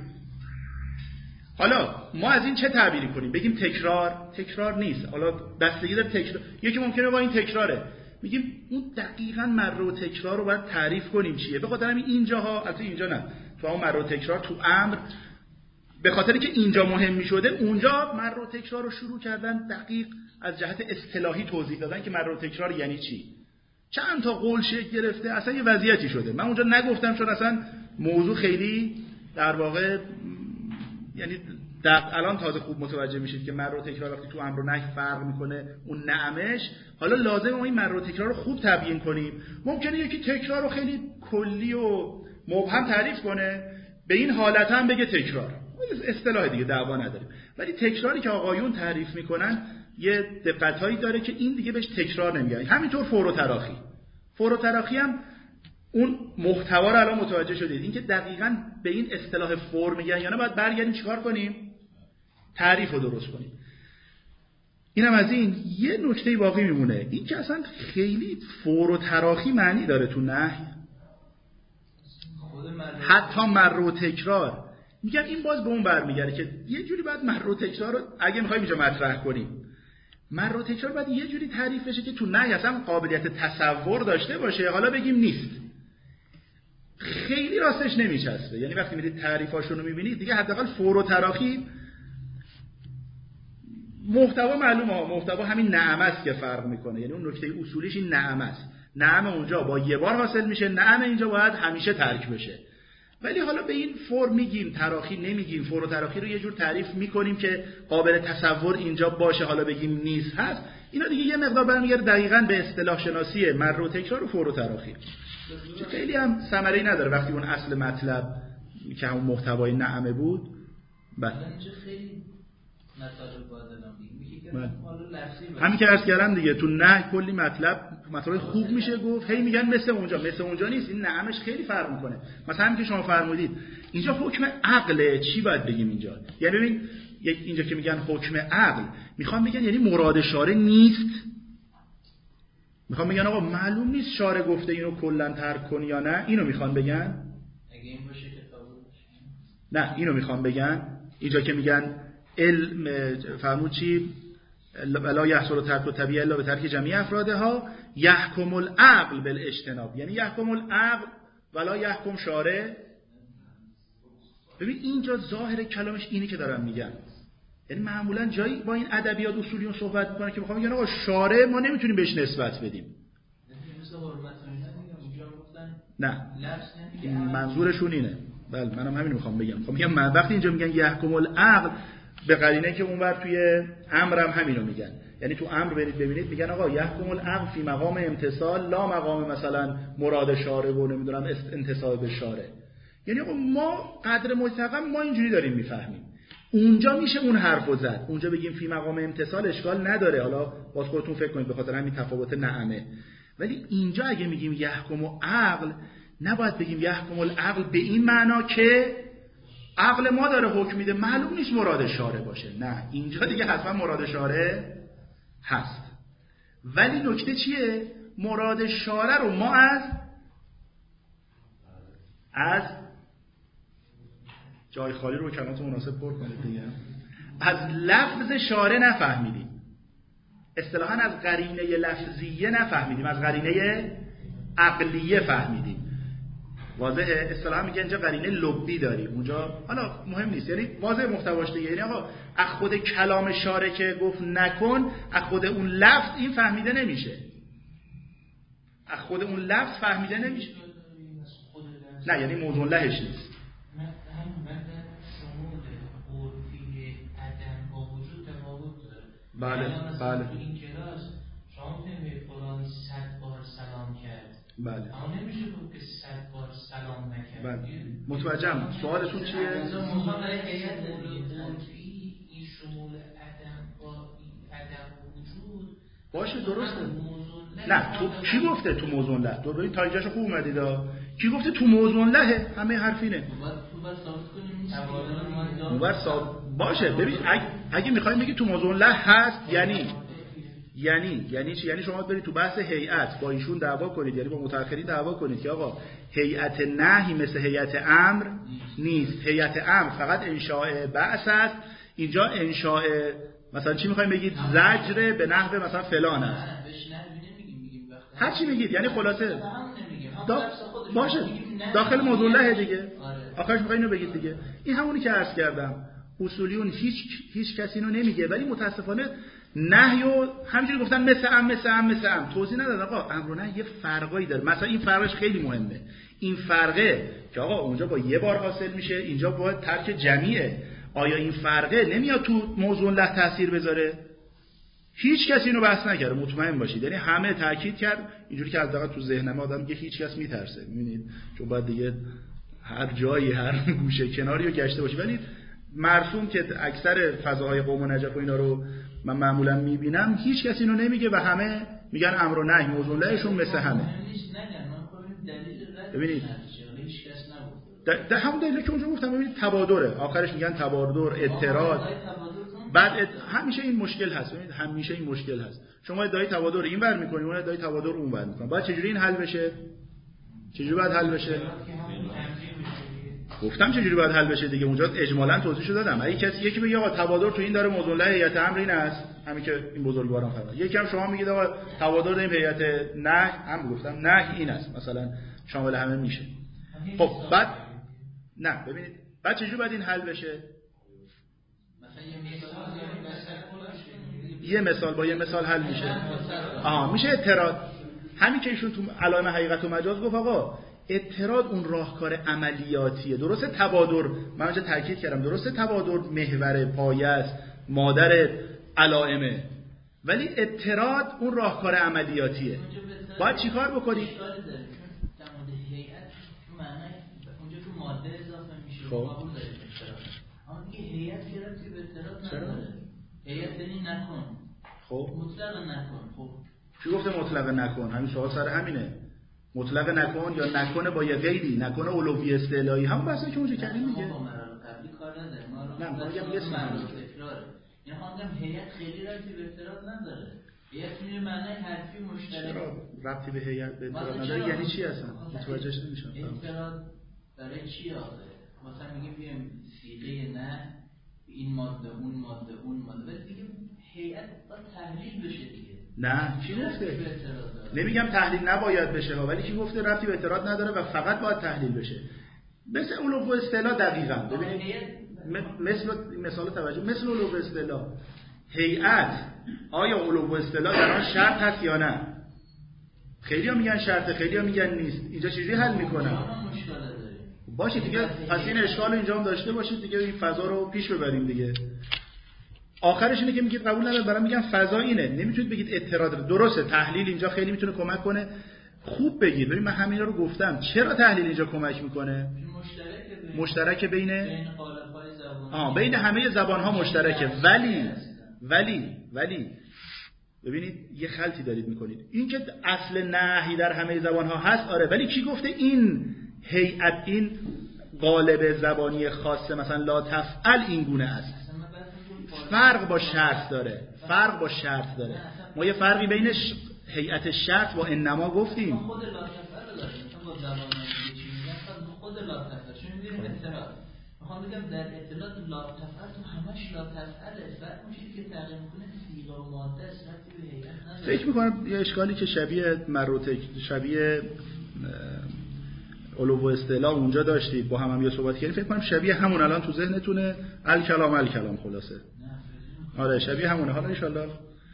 حالا ما از این چه تعبیری کنیم؟ بگیم تکرار؟ تکرار نیست. حالا بستگی داره تکرار، یکی ممکنه با این تکراره، میگیم اون دقیقاً مر و تکرار رو باید تعریف کنیم چیه. به خاطر همین اینجاها، البته اینجا نه، تو اون مر و تکرار تو امر به خاطری که اینجا مهم میشده اونجا مر و تکرار رو شروع کردن دقیق از جهت اصطلاحی توضیح دادن که مر و تکرار یعنی چی. چند تا قول شکل گرفته، اصلا یه وضعیتی شده. من اونجا نگفتم چون اصلا موضوع خیلی در واقع یعنی در الان تازه خوب متوجه میشید که مر و تکرار وقتی تو امر و نهی فرق میکنه اون نعمش. حالا لازمه ما این مر و تکرار رو خوب تبیین کنیم. ممکنه یکی تکرار رو خیلی کلی و مبهم تعریف کنه، به این حالت هم بگه تکرار، اصطلاح دیگه دعوا نداریم. ولی تکراری که آقایون تعریف میکنن یه دقتایی داره که این دیگه بهش تکرار نمیگن. همینطور فور و تراخی. فور و تراخی هم اون محتوا رو الان متوجه شدید، این که دقیقاً به این اصطلاح فور میگن یا نه باید برگردیم چیکار کنیم؟ تعریف رو درست کنیم. اینم از این. یه نکته باقی میمونه، این که اصلا خیلی فور و تراخی معنی داره تو نهی. حتی مر و تکرار میگم این باز به اون برمیگرده که یه جوری باید مر و تکرار رو اگه میخوایم اینجا مطرح کنیم، مر و تکرار باید یه جوری تعریف بشه که تو نهی اصلا قابلیت تصور داشته باشه، حالا بگیم نیست. خیلی راستش نمیچسبه. یعنی وقتی میرید تعریفاشون رو میبینید دیگه حداقل فور و تراخی محتوا معلومه ها، محتوا همین نعم است که فرق میکنه. یعنی اون نکته اصولیش این نعم است. نعم اونجا با یه بار حاصل میشه، نعم اینجا باید همیشه ترک بشه. ولی حالا به این فور میگیم، تراخی نمیگیم. فور و تراخی رو یه جور تعریف میکنیم که قابل تصور اینجا باشه، حالا بگیم نیست هست. اینا دیگه یه مقدار برمیگرده دقیقاً به اصطلاح شناسی مر و تکرار و فور و تراخی. خیلی هم ثمره‌ای نداره وقتی اون اصل مطلب که همون محتوای نعمه بود. بله اینجا خیلی مطالب باید الان بگیم. همین که عرض کردم دیگه، تو نه کلی مطلب مطالب خوب میشه گفت، هی میگن مثل اونجا، مثل اونجا نیست. این نعمش خیلی فرق میکنه. مثلا همین که شما فرمودید اینجا حکم عقله، چی باید بگیم اینجا؟ یعنی ببین اینجا که میگن حکم عقل، میخوام بگن یعنی مراد شارع نیست. میخوام بگن آقا معلوم نیست شارع گفته اینو کلا ترک کن یا نه. اینو میخوان بگن. اگه این باشه کتاب نه، اینو میخوان بگن. اینجا که میگن علم فرمود چی؟ لا یحصل ترک الطبیعه الا به ترک جمیع افرادها، یحکم العقل بالاجتناب. یعنی یحکم العقل ولا یحکم شارع. ببین اینجا ظاهر کلامش اینی که دارم میگم. یعنی معمولا جایی با این ادبیات اصولیون صحبت میکنه که میخوام بگن آقا شارع ما نمیتونیم بهش نسبت بدیم. نه منظورشون اینه. بله منم همین میخوام بگم. میخوام بگم من وقتی اینجا میگن یحکم العقل به قرینه که اونور توی امرم همینو میگن. یعنی تو امر برید ببینید میگن آقا یحکم العقل فی مقام امتثال لا مقام مثلا مراد شارع و نمیدونم انتصاب به شارع. یعنی آقا ما قدر مطلقا ما اینجوری داریم میفهمیم. اونجا میشه اون حرفو زد. اونجا بگیم فی مقام امتثال اشکال نداره. حالا باز خودتون فکر کنید به خاطر همین تفاوت نعمه. ولی اینجا اگه میگیم یحکم العقل نباید بگیم یحکم العقل به این معنا که عقل ما داره حکم میده، معلوم نیست مراد شارع باشه. نه، اینجا دیگه حتما مراد شارع هست. ولی نکته چیه؟ مراد شارع رو ما از از جای خالی رو کلمات مناسب پر کنید دیگه، از لفظ شارع نفهمیدیم. اصطلاحاً از قرینه لفظیه نفهمیدیم، از قرینه عقلیه فهمیدیم. واضحه؟ اصطلاحاً میگه اینجا قرینه لبی داریم، اونجا حالا مهم نیست. یعنی واضح محتواش دیگه. یعنی آقا از خود کلام شارع که گفت نکن، از خود اون لفظ این فهمیده نمیشه. از خود اون لفظ فهمیده نمیشه. نه یعنی موضوع لهش نیست. بله بله. این کلاس شما نمی‌بینید فلان صد بار سلام کرد. بله. اما نمیشه گفت که صد بار سلام نکرد. بله. متوجهم. سوالتون چیه؟ موضوع هیئت عرفی این شمول عدم با عدم وجود باشه درسته. نه تو کی گفته تو موضوع له؟ تو ببین تا اینجاشو خوب اومدید ها. کی گفته تو موضوع له؟ همه حرفینه. بعد تو بعد ثابت کنیم اونور ثابت باشه. ببین اگه اگه می‌خواید بگید تو موضوع له هست، یعنی یعنی یعنی چی؟ یعنی شما برید تو بحث هیئت با ایشون دعوا کنید، یعنی با متأخرین دعوا کنید که آقا هیئت نهی مثل هیئت امر نیست. هیئت امر فقط انشاء بعث است. اینجا انشاء مثلا چی می‌خواید بگید؟ زجر به نحو مثلا فلان است. هر چی میگید یعنی خلاصه دا... باشه داخل موضوع له دیگه. آخرش می‌خواید اینو بگید دیگه. این همونی که عرض کردم. اصولیون هیچ هیچ کسی اینو نمیگه، ولی متاسفانه نهیو همینجوری گفتن مثل ام مثل ام مثل ام توضیح ندادن. آقا امر و نهی یه فرقایی داره. مثلا این فرقش خیلی مهمه. این فرقه که آقا اونجا با یه بار حاصل میشه، اینجا با ترک جمعیه. آیا این فرقه نمیاد تو موضوع له تاثیر بذاره؟ هیچ کسی اینو بحث نکرده، مطمئن باشید. یعنی همه تاکید کرد اینجوری که از دقیقاً تو ذهن ما آدم میگه هیچ کس میترسه. میبینید چون بعد دیگه هر جایی هر گوشه کناری رو گشته باشی. ولی مرسوم که اکثر فضاهای قوم و نجف و اینا رو من معمولا میبینم هیچ کسی اینو نمیگه و همه میگن امر و نهی موضوع لهشون مثل همه. ببینید در همون دلیلی که اونجا گفتم ببینید تبادره، آخرش میگن تبادر، اعتراض. بعد ات... همیشه این مشکل هست. ببینید همیشه این مشکل هست. شما ادعای تبادر این ور میکنید، اون ادعای تبادر اون ور میکنید. بعد چجوری این حل بشه؟ چجوری باید حل بشه؟ گفتم چجوری باید حل بشه دیگه، اونجا اجمالاً توضیحشو دادم. اگه کسی یکی بگه آقا تبادر تو این داره موضوع له هیئت امر این است، همین که این بزرگواران فرمودن، یکی هم شما میگید آقا تبادر این هیئت نهی، هم گفتم نهی این است مثلا، شامل همه میشه. خب بعد نه ببینید بعد چجوری باید این حل بشه؟ یه مثال با یه مثال حل میشه. آها میشه اعتراض. همین که ایشون تو علائم حقیقت و مجاز گفت آقا اعتراض اون راهکار عملیاتیه. درسته تبادر، من اونجا تاکید کردم، درسته تبادر محور پایه است، مادر علائمه، ولی اعتراض اون راهکار عملیاتیه. باید چیکار بکنی؟ اونجا تو ماده اضافه میشه. خب قبول دارید اعتراض. اما دیگه هیئت گرفتی به اعتراض نداره. هیئت یعنی نکن. خب مطلق نکن. خب چی گفته مطلق نکن؟ همین سوال سر همینه. مطلق نکن یا نکن با یه قیدی، نکن علوی استعلایی، همون بحثی که اونجا کردیم دیگه. ما با مرحله قبلی کار نداره. ما رو نه میگم یه مرحله تکراره. یعنی خواندم هیئت خیلی ربطی به اعتراض نداره. هیئت میره معنی حرفی مشترک. چرا ربطی به هیئت به اعتراض نداره؟ یعنی چی اصلا؟ متوجهش نمیشم. اعتراض برای چی آخه؟ مثلا میگیم بیایم سیغه نه این ماده اون ماده اون ماده، ولی دیگه هیئت باید تحلیل بشه دیگه. نه کی گفته؟ نمیگم تحلیل نباید بشه، ولی کی گفته ربطی به اعتراض نداره و فقط باید تحلیل بشه؟ مثل علو و اصطلاح دقیقاً. ببینید مثل مثال توجه مثل علو و اصطلاح، هیئت آیا علو و اصطلاح در آن شرط هست یا نه؟ خیلی‌ها میگن شرطه، خیلی‌ها میگن نیست. اینجا چجوری حل میکنن؟ باشه دیگه، پس این اشکال اینجا هم داشته باشید دیگه، این فضا رو پیش ببریم دیگه. آخرش اینه که میگید قبول ندارم، برام میگم فضا اینه، نمیتونید بگید اعتراض. درسته تحلیل اینجا خیلی میتونه کمک کنه، خوب بگید. ببین من همینا رو گفتم، چرا تحلیل اینجا کمک میکنه؟ مشترک مشترک بین بین قالب‌های زبان، آه بین همه زبان‌ها مشترکه. ولی ولی ولی ببینید یه خلطی دارید میکنید. این که اصل نهی در همه زبان‌ها هست آره، ولی کی گفته این هیئت این قالب زبانی خاصه مثلا لا تفعل این گونه است؟ فرق با شرط داره، فرق با شرط داره. ما یه فرقی بین ش... هیئت شرط با انما گفتیم. خود لا تفعل داریم، مثلا با زبان چی میگن خود لا تفعل، چون می‌بینیم اطلاع. میخوام بگم در اطلاعات لا تفعل تو همش لا تفعله، فرق میشه که تغییر کنه صیغه و ماده است، ربطی به هیئت نداره. فکر می‌کنم یه اشکالی که شبیه مروتک شبیه علو و اصطلاح اونجا داشتید با هم هم یه صحبت کردیم، فکر کنم شبیه همون الان تو ذهنتونه. الکلام الکلام خلاصه. آره شبیه همونه. حالا ان شاءالله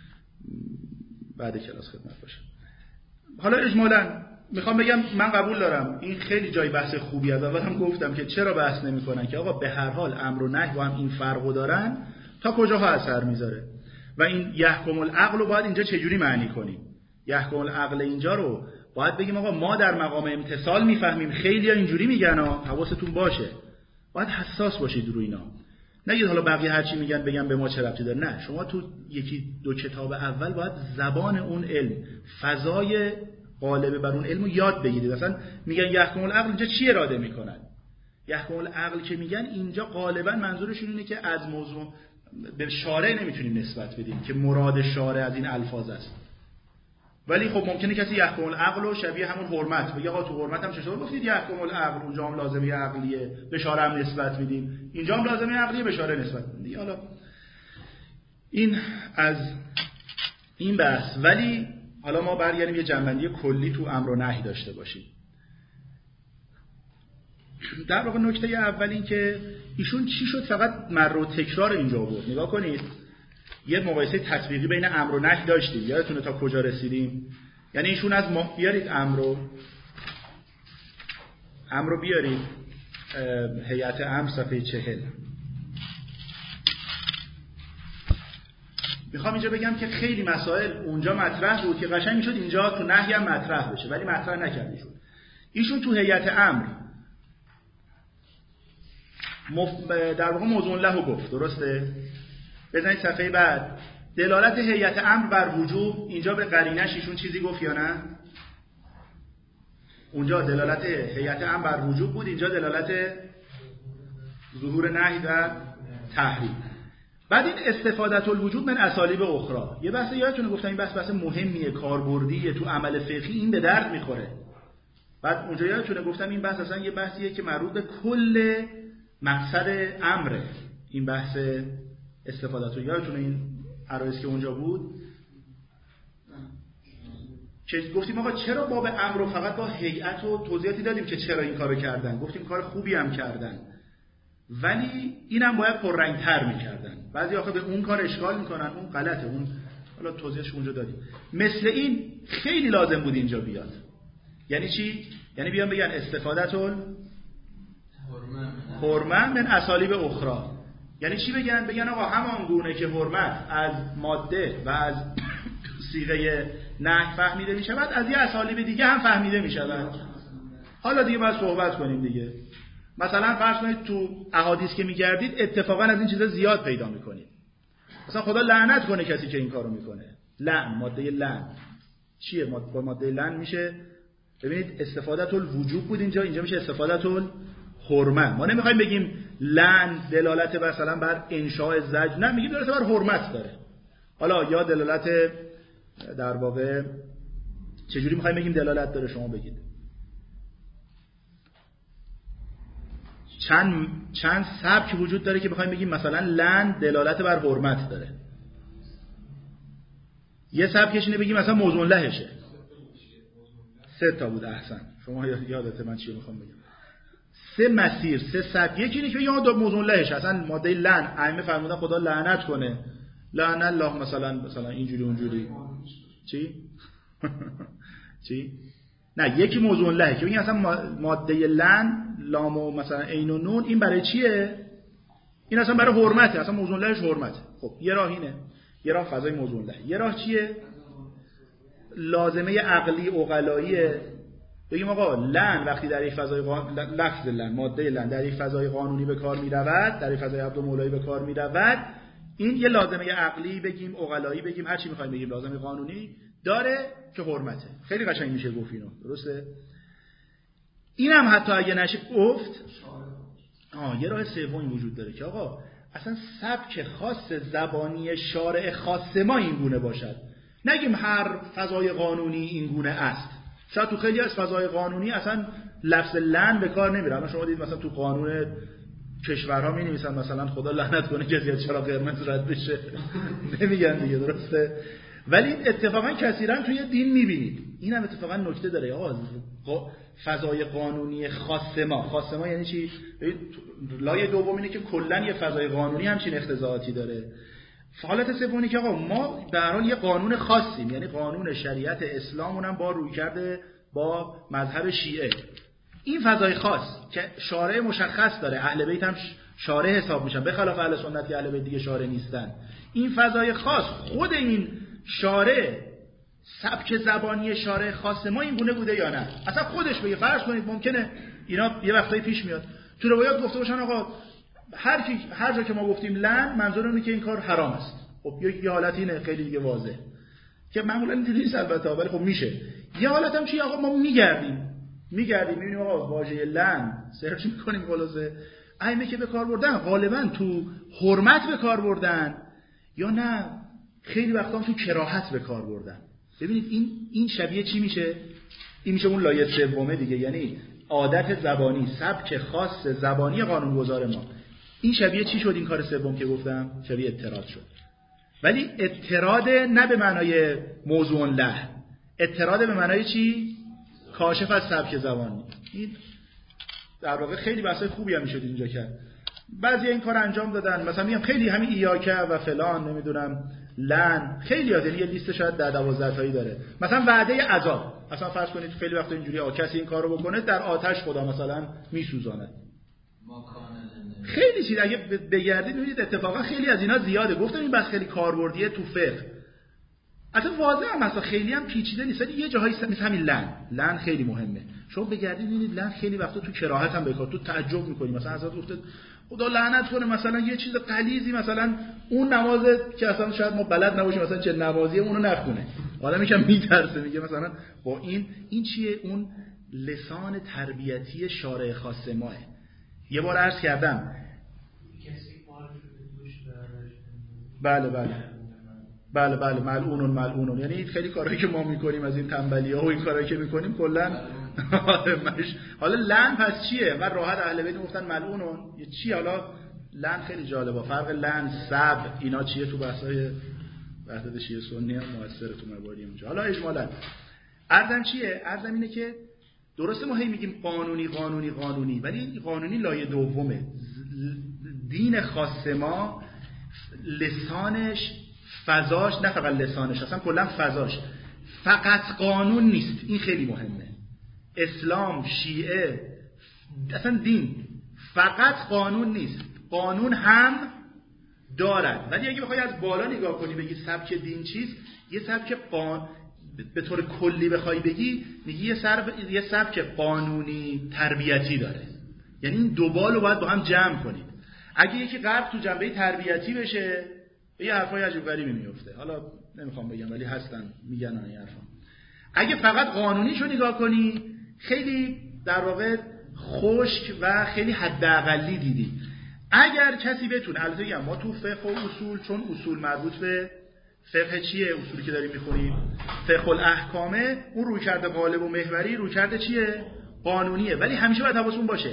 بعد کلاس خدمت باشه. حالا اجمالاً میخوام بگم من قبول دارم این خیلی جای بحث خوبی است. اول هم گفتم که چرا بحث نمی‌کنن که آقا به هر حال امر و نهی با هم این فرقو دارن، تا کجاها اثر میذاره و این یحکم العقل رو باید اینجا چجوری معنی کنیم. یحکم العقل اینجا رو باید بگیم آقا ما در مقام امتثال میفهمیم، خیلی‌ها اینجوری میگن ها، حواستون باشه. باید حساس باشید رو اینا. نگید حالا بقیه هر چی میگن بگم به ما چه ربطی داره. نه، شما تو یکی دو کتاب اول باید زبان اون علم، فضای غالب بر اون علم رو یاد بگیرید. مثلا میگن یحکم العقل اینجا چی اراده میکنن؟ یحکم العقل که میگن اینجا غالبا منظورشون اینه که از موضوع به شارع نمیتونیم نسبت بدیم که مراد شارع از این الفاظ است. ولی خب ممکنه کسی یحکم العقل رو شبیه همون حرمت بگه آقا تو حرمت هم چطور گفتید یحکم العقل، اونجا هم لازمه عقلیه به شارع هم نسبت میدیم، اینجا هم لازمه عقلیه به شارع نسبت میدیم. حالا این از این بحث. ولی حالا ما برگردیم یه جنبندی کلی تو امر و نهی داشته باشیم. در واقع نکته اول این که ایشون چی شد فقط مر و تکرار اینجا بود. نگاه کنید یه مقایسه تطبیقی بین امر و نهی داشتیم، یادتونه تا کجا رسیدیم؟ یعنی ایشون از ما بیارید امر رو امر رو بیارید هیئت امر صفحه چهل. میخوام اینجا بگم که خیلی مسائل اونجا مطرح بود که قشنگ میشد اینجا تو نهی هم مطرح بشه، ولی مطرح نکرد ایشون. ایشون تو هیئت امر مف... در واقع موضوع له گفت، درسته؟ بزنید صفحه بعد. دلالت هیئت امر بر وجوب، اینجا به قرینش ایشون چیزی گفت یا نه؟ اونجا دلالت هیئت امر بر وجوب بود، اینجا دلالت ظهور نهی و تحریم. بعد این استفادت الوجوب من اسالیب اخرى، یه بحث یادتونه گفتم این بحث بحث مهمیه، کاربردیه، تو عمل فقهی این به درد میخوره. بعد اونجا یادتونه گفتم این بحث اصلا یه بحثیه که مربوط به کل مقصد امره. این بحث استفادهتون یادتونه این عرایض که اونجا بود که گفتیم آقا چرا باب امر رو فقط با هیئت و توضیحاتی دادیم که چرا این کارو کردن، گفتیم کار خوبی هم کردن ولی اینم باید پررنگ‌تر می‌کردن. بعضی آخه به اون کار اشکال می‌کنن، اون غلطه، اون حالا توضیحش اونجا دادیم. مثل این خیلی لازم بود اینجا بیاد. یعنی چی؟ یعنی بیان بگن استفاده‌تون حرمه من اسالیب اخرى. یعنی چی بگن؟ بگن آقا همان گونه که حرمت از ماده و از صیغه نهی فهمیده می‌شود، از یه اسالیب دیگه هم فهمیده می‌شود. حالا دیگه باید صحبت کنیم دیگه. مثلا فرض کنید تو احادیث که میگردید اتفاقا از این چیزا زیاد پیدا میکنید. مثلا خدا لعنت کنه کسی که این کارو میکنه. لعن، ماده لعن چیه؟ با ماده لعن میشه، ببینید استفادت الوجوب بود اینجا، اینجا میشه استفادت الحرمه. ما نمیخوایم بگیم لعن دلالت مثلا بر انشاء زجر، نه، میگیم دلالت بر حرمت داره. حالا یا دلالت در واقع چجوری میخوایم بگیم دلالت داره؟ شما بگید. چند چند سبک وجود داره که بخوایم بگیم مثلا لعن دلالت بر حرمت داره. یه سبکش اینه بگیم مثلا موضوع لهشه. سه تا بود. احسن، شما یادته من چی میخوام بگم. سه مسیر، سه سبک. یکی اینه که بگیم دو موضوع لهشه، اصلا ماده لعن ائمه فرمودن خدا لعنت کنه، لعن الله مثلا مثلا اینجوری اونجوری. چی؟ چی؟ نه، یکی موضوع لهه که بگیم اصلا ماده لعن لام و مثلا عین و نون این برای چیه؟ این اصلا برای حرمته، اصلا موضوع لهش حرمته. خب یه راه اینه، یه راه فضای موضوع له. یه راه چیه؟ لازمه عقلی عقلاییه. بگیم آقا لعن وقتی در یک فضای قانون، لفظ لعن، ماده لعن در یک فضای قانونی به کار میرود، در یک فضای عبد و مولایی به کار میرود، این یه لازمه عقلی بگیم، عقلایی بگیم، هر چی می‌خوایم بگیم، لازمه قانونی داره که حرمته. خیلی قشنگ میشه گفت اینو، درسته؟ اینم حتی اگه نشه گفت، آه یه راه سومی وجود داره که آقا اصلا سبک خاص زبانی شارع خاص ما این گونه باشد. نگیم هر فضای قانونی این گونه است. شاید تو خیلی از فضای قانونی اصلا لفظ لعن به کار نمیره. الان شما دید مثلا تو قانون کشورها می نویسن مثلا خدا لعنت کنه کسی از چراغ قرمز رد بشه. نمیگن دیگه، درسته؟ ولی اتفاقا کثیرا توی دین میبینید. اینم اتفاقا نکته داره. آقا فضای قانونی خاص ما، خاص ما یعنی چی؟ لایه دوم اینه که کلا یه فضای قانونی همچین اختزاعاتی داره. حالت سومی که آقا ما به هر حال یه قانون خاصیم، یعنی قانون شریعت اسلاممون هم با روی کرده با مذهب شیعه. این فضای خاص که شارع مشخص داره، اهل بیت هم شارع حساب میشن، به خلاف اهل سنت که اهل بیت دیگه شارع نیستن. این فضای خاص، خود این شارع، سبک زبانی شارع خاص ما این گونه بوده یا نه؟ اصلا خودش بگه. فرض کنید ممکنه اینا یه وقتایی پیش میاد تو روایات گفته باشن آقا هر کی هر جا که ما گفتیم لعن منظور اینه که این کار حرام است. خب یه حالتی اینه خیلی دیگه واضح که معمولا اینجوری نیست البته، ولی خب میشه. یه حالت هم چی؟ آقا ما میگردیم میگردیم میبینیم آقا واژه لعن سرچ میکنیم، خلاصه ائمه که به کار بردن غالبا تو حرمت به کار بردن یا نه خیلی وقتا هم تو کراهت به کار بردن. ببینید این این شبیه چی میشه؟ این میشه اون لایه سومه دیگه، یعنی عادت زبانی، سبک خاص زبانی قانونگذار ما. این شبیه چی شد؟ این کار سوم که گفتم شبیه اضطراد شد. ولی اضطراد نه به معنای موضوع له، اضطراد به معنای چی؟ کاشف از سبک زبانی. این در واقع خیلی بحثای خوبی هم میشد اینجا کرد. بعضی این کار انجام دادن، مثلا میگم خیلی همین ایاکه و فلان نمیدونم لعن خیلی ها، یعنی یه لیست شاید ده دوازده تایی داره. مثلا وعده عذاب، مثلا فرض کنید خیلی وقت اینجوری آ کسی این کارو بکنه در آتش خدا مثلا میسوزاند. خیلی چیز اگه بگردید میبینید اتفاقا خیلی از اینا زیاده. گفتم این بس خیلی کاربردیه تو فقه. اصلا واضحه هم مثلا خیلی هم پیچیده نیست. یه جاهایی مثل همین لعن، لعن خیلی مهمه. شما بگردید میبینید لعن خیلی وقتا تو کراهت هم به کار، تو تعجب میکنی. مثلا حضرت گفته خدا لعنت کنه مثلا یه چیز غلیظی، مثلا اون نماز که اصلا شاید ما بلد نباشیم مثلا چه نمازیه اونو نخونه. آدم یکم میترسه، میگه مثلا با این این چیه؟ اون لسان تربیتی شارع خاص ماه. یه بار عرض کردم کسی مال شده دوش داره. بله بله بله بله ملعونون ملعونون، یعنی خیلی کارهایی که ما میکنیم از این تنبلی‌ها و این کارهایی که میکنیم کلا حالا لعن پس چیه؟ من راحت اهل بیت گفتن ملعونون یه چی؟ حالا لعن خیلی جالبه، فرق لعن سب اینا چیه تو بحث‌های وحدت شیعه سنی هم موثره تو مبانی اونجا. حالا اجمالاً عرضم چیه؟ عرضم اینه که درسته ما هی میگیم قانونی قانونی قانونی، ولی این قانونی لایه دومه. دین خاص ما لسانش فضاش، نه فقط لسانش، اصلا کلا فضاش فقط قانون نیست. این خیلی مهمه. اسلام، شیعه، اصلا دین فقط قانون نیست، قانون هم دارد. ولی اگه بخوای از بالا نگاه کنی بگی سبک دین چیست، یه سبک قان... به طور کلی بخوای بگی میگی یه سبک یه سبک قانونی تربیتی داره. یعنی این دو بالو باید با هم جمع کنید. اگه یکی غرق تو جنبه تربیتی بشه یه حرفای عجیب غریبی میفته. حالا نمیخوام بگم ولی هستن میگن این حرفا. اگه فقط قانونیشو نگاه کنی خیلی در واقع خشک و خیلی حداقلی دیدی. اگر کسی بتونه، البته میگم ما تو فقه و اصول، چون اصول مربوط به فقه چیه؟ اصولی که داریم میخونیم فقه الاحکامه، اون رویکرد غالب و محوری رویکرد چیه؟ قانونیه. ولی همیشه باید حواستون باشه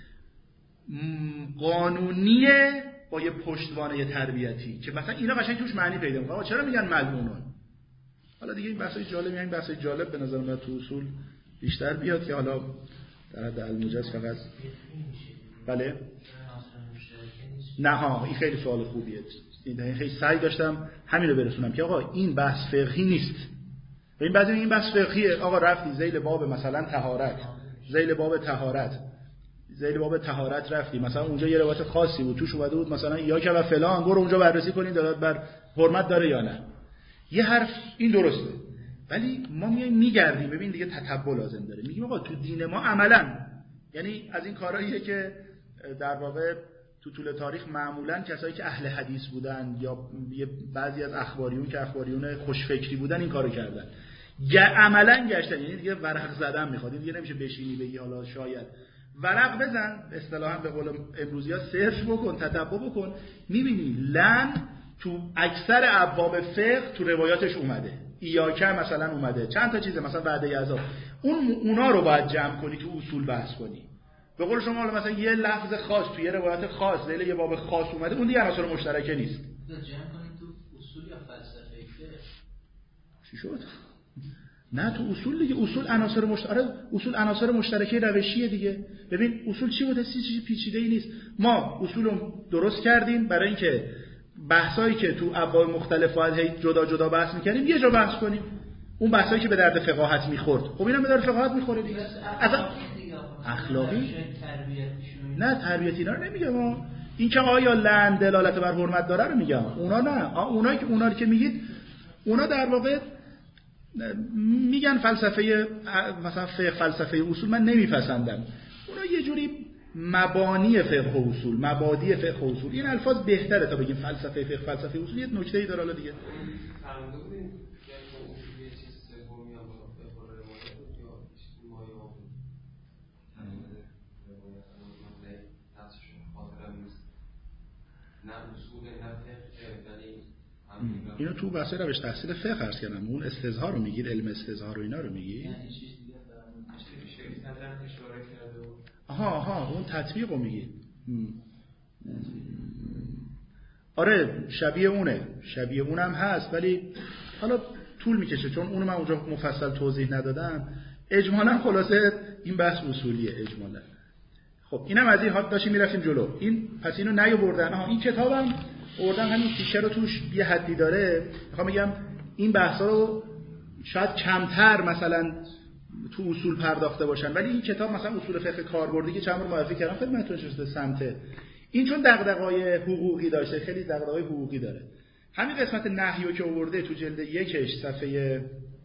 قانونیه با یه پشتوانه تربیتی که مثلا اینا قشنگ توش معنی پیدا میکنه. چرا میگن ملعونون؟ حالا دیگه این بحثای جالب، این بحثای جالب به نظر من تو اصول بیشتر بیاد که حالا در حد الموجز فقط بله نه ها این خیلی سوال خوبیه. این خیلی سعی داشتم همین رو برسونم که آقا این بحث فقهی نیست. این بعضی این بحث فقهیه. آقا رفتی ذیل باب مثلا طهارت، ذیل باب طهارت ذیل باب طهارت رفتی مثلا اونجا یه روایت خاصی بود توش اومده بود مثلا یا که و فلان، برو اونجا بررسی کنین دلالت بر حرمت داره یا نه. یه حرف این درسته، ولی ما میایم میگردیم ببین دیگه تتبع لازم داره. میگیم آقا تو دین ما عملاً، یعنی از این کارهاییه که در واقع تو طول تاریخ معمولاً کسایی که اهل حدیث بودن یا بعضی از اخباریون که اخباریون خوشفکری بودن این کارو کردن، عملاً گشتن. یعنی دیگه ورق زدن میخواد، این دیگه نمیشه بشینی بگی حالا شاید ورق بزن، اصطلاحاً به قول امروزی‌ها سرچ بکن، تتبع بکن، میبینی لعن تو اکثر ابواب فقه تو روایاتش اومده. ایاکه مثلا اومده چند تا چیزه مثلا بعد یزا، اون اونا رو باید جمع کنی تو اصول بحث کنی. به قول شما حالا مثلا یه لفظ خاص تو یه روایت خاص ذیل یه باب خاص اومده، اون دیگه عناصر مشترکه نیست. جمع کنید تو اصول یا فلسفه فقه. چی شد؟ نه تو اصول دیگه. اصول عناصر مشترک، اصول عناصر مشترکه روشیه دیگه. ببین اصول چی بوده؟ چیزی پیچیده‌ای نیست. ما اصول رو درست کردیم برای اینکه بحثایی که تو ابواب مختلف باید جدا جدا بحث می‌کردیم یه جا بحث کنیم. اون بحثایی که به درد فقاهت می‌خورد خب اینا به درد فقاهت می‌خوره دیگه. اصلا اخلاقی نه تربیتی اینا رو نمیگم. ما این که آیا لعن دلالت بر حرمت داره رو میگم. اونا نه، اونا که اونا که میگید اونا در واقع میگن فلسفه مثلا فقه، فلسفه اصول من نمیپسندم. اونا یه جوری مبانی فقه و اصول، مبادی فقه و اصول، این الفاظ بهتره تا بگیم فلسفه فقه، فلسفه اصول. یه نکته‌ای داره حالا دیگه اینو تو بحث روش تحصیل فقه عرض کردم. اون استظهار رو میگید، علم استظهار و اینا رو میگی؟ آها آها اون تطبیق رو میگی. آره شبیه اونه، شبیه اونم هست، ولی حالا طول میکشه چون اونو من اونجا مفصل توضیح ندادم. اجمالا خلاصه این بحث اصولیه اجمالا. خب اینم از این حد داشتیم میرفتیم جلو. این پس اینو نیاوردن. آها این کتابم آوردن، همین تیکه رو توش یه حدی داره. میخوام بگم این بحثا رو شاید کمتر مثلا تو اصول پرداخته باشن، ولی این کتاب مثلا اصول فقه کاربردی که چند بار معرفی کردم خدمتتون شده سمته این، چون دغدغه‌های حقوقی داشته، خیلی دغدغه‌های حقوقی داره. همین قسمت نهیو که آورده تو جلد یکش صفحه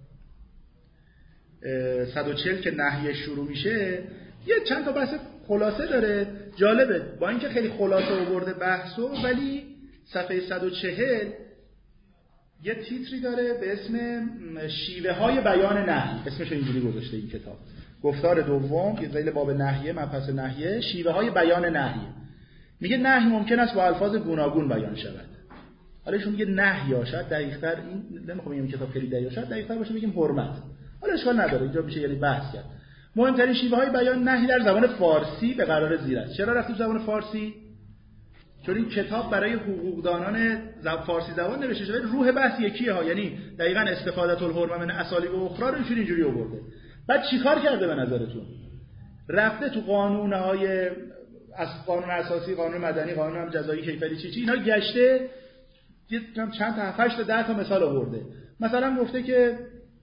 صد و چهل که نهی شروع میشه، یه چند تا بحث خلاصه داره جالبه. با اینکه خیلی خلاصه آورده بحثو، ولی صفحه صد و چهل یه تیتری داره به اسم شیوه های بیان نهی. اسمش اینجوری گذاشته این کتاب. گفتار دوم که ذیل باب نهیه، مبحث نهیه، شیوه های بیان نهی. میگه نهی ممکن است با الفاظ گوناگون بیان شود. حالا ایشون میگه نهی، شاید دقیق‌تر این نمیخوام بگم کتاب خیلی دقیق، شاید دقیق‌تر باشه بگیم حرمت. حالا اشکال نداره، اینجا میشه یعنی بحث کرد. مهمترین شیوه‌های بیان نهی در زبان فارسی به قرار زیر است. چرا رفتیم زبان فارسی؟ چون این کتاب برای حقوقدانان فارسی زبان نوشته شده. روح بحث یکیه ها، یعنی دقیقاً استفاده الحرمه من اسالیب و اخرى رو اینجوری اینجوری آورده. بعد چیکار کرده به نظرتون؟ رفته تو قانون‌های از قانون اساسی، قانون مدنی، قانون هم جزایی، کیفری چی چی اینا گشته، چند تا هشت تا ده تا مثال آورده. مثلا گفته که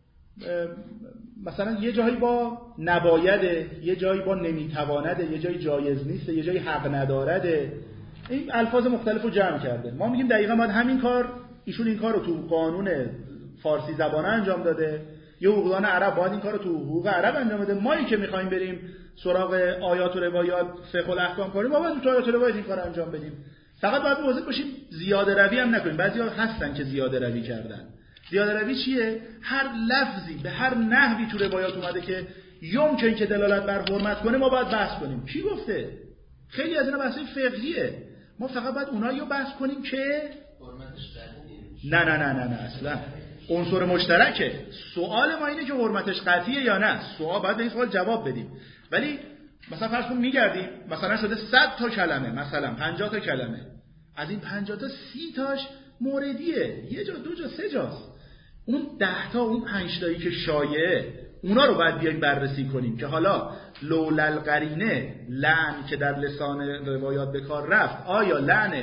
مثلا یه جایی با نبایده، یه جایی با نمیتوانده، یه جایی جایز نیسته، یه جایی حق ندارده. این الفاظ مختلفو جمع کرده. ما میگیم دقیقاً باید همین کار، ایشون این کار رو تو قانون فارسی زبانه انجام داده، یه حقوقدان عرب باید این کار رو تو حقوق عرب انجام بده. ما این که می‌خوایم بریم سراغ آیات و روایات فقه الاحکام کنیم، ما باید تو آیات و روایات این کار انجام بدیم. فقط باید مواظب باشیم زیاده روی هم نکنیم. بعضیا هستن که زیاده روی کردن. زیاده روی چیه؟ هر لفظی به هر نحوی تو روایات اومده که یمکن که دلالت بر حرمت کنه ما باید بحث کنیم. کی گفته؟ خیلی از اینا بحثای فقهیه. ما فقط باید اونایی رو بحث کنیم که حرمتش قطعیه. نه نه نه نه نه اصلا عنصر مشترکه. سوال ما اینه که حرمتش قطعیه یا نه. سوال باید به این سوال جواب بدیم. ولی مثلا فرض کن میگردیم مثلا شده صد تا کلمه، مثلا پنجاه تا کلمه، از این پنجاه تا سی تاش موردیه، یه جا دو جا سه جاست. اون ده تا اون پنج تایی که شایعه اونا رو باید بیایم بررسی کنیم که حالا لولا القرینه لعن که در لسان روایات به کار رفت، آیا لعنه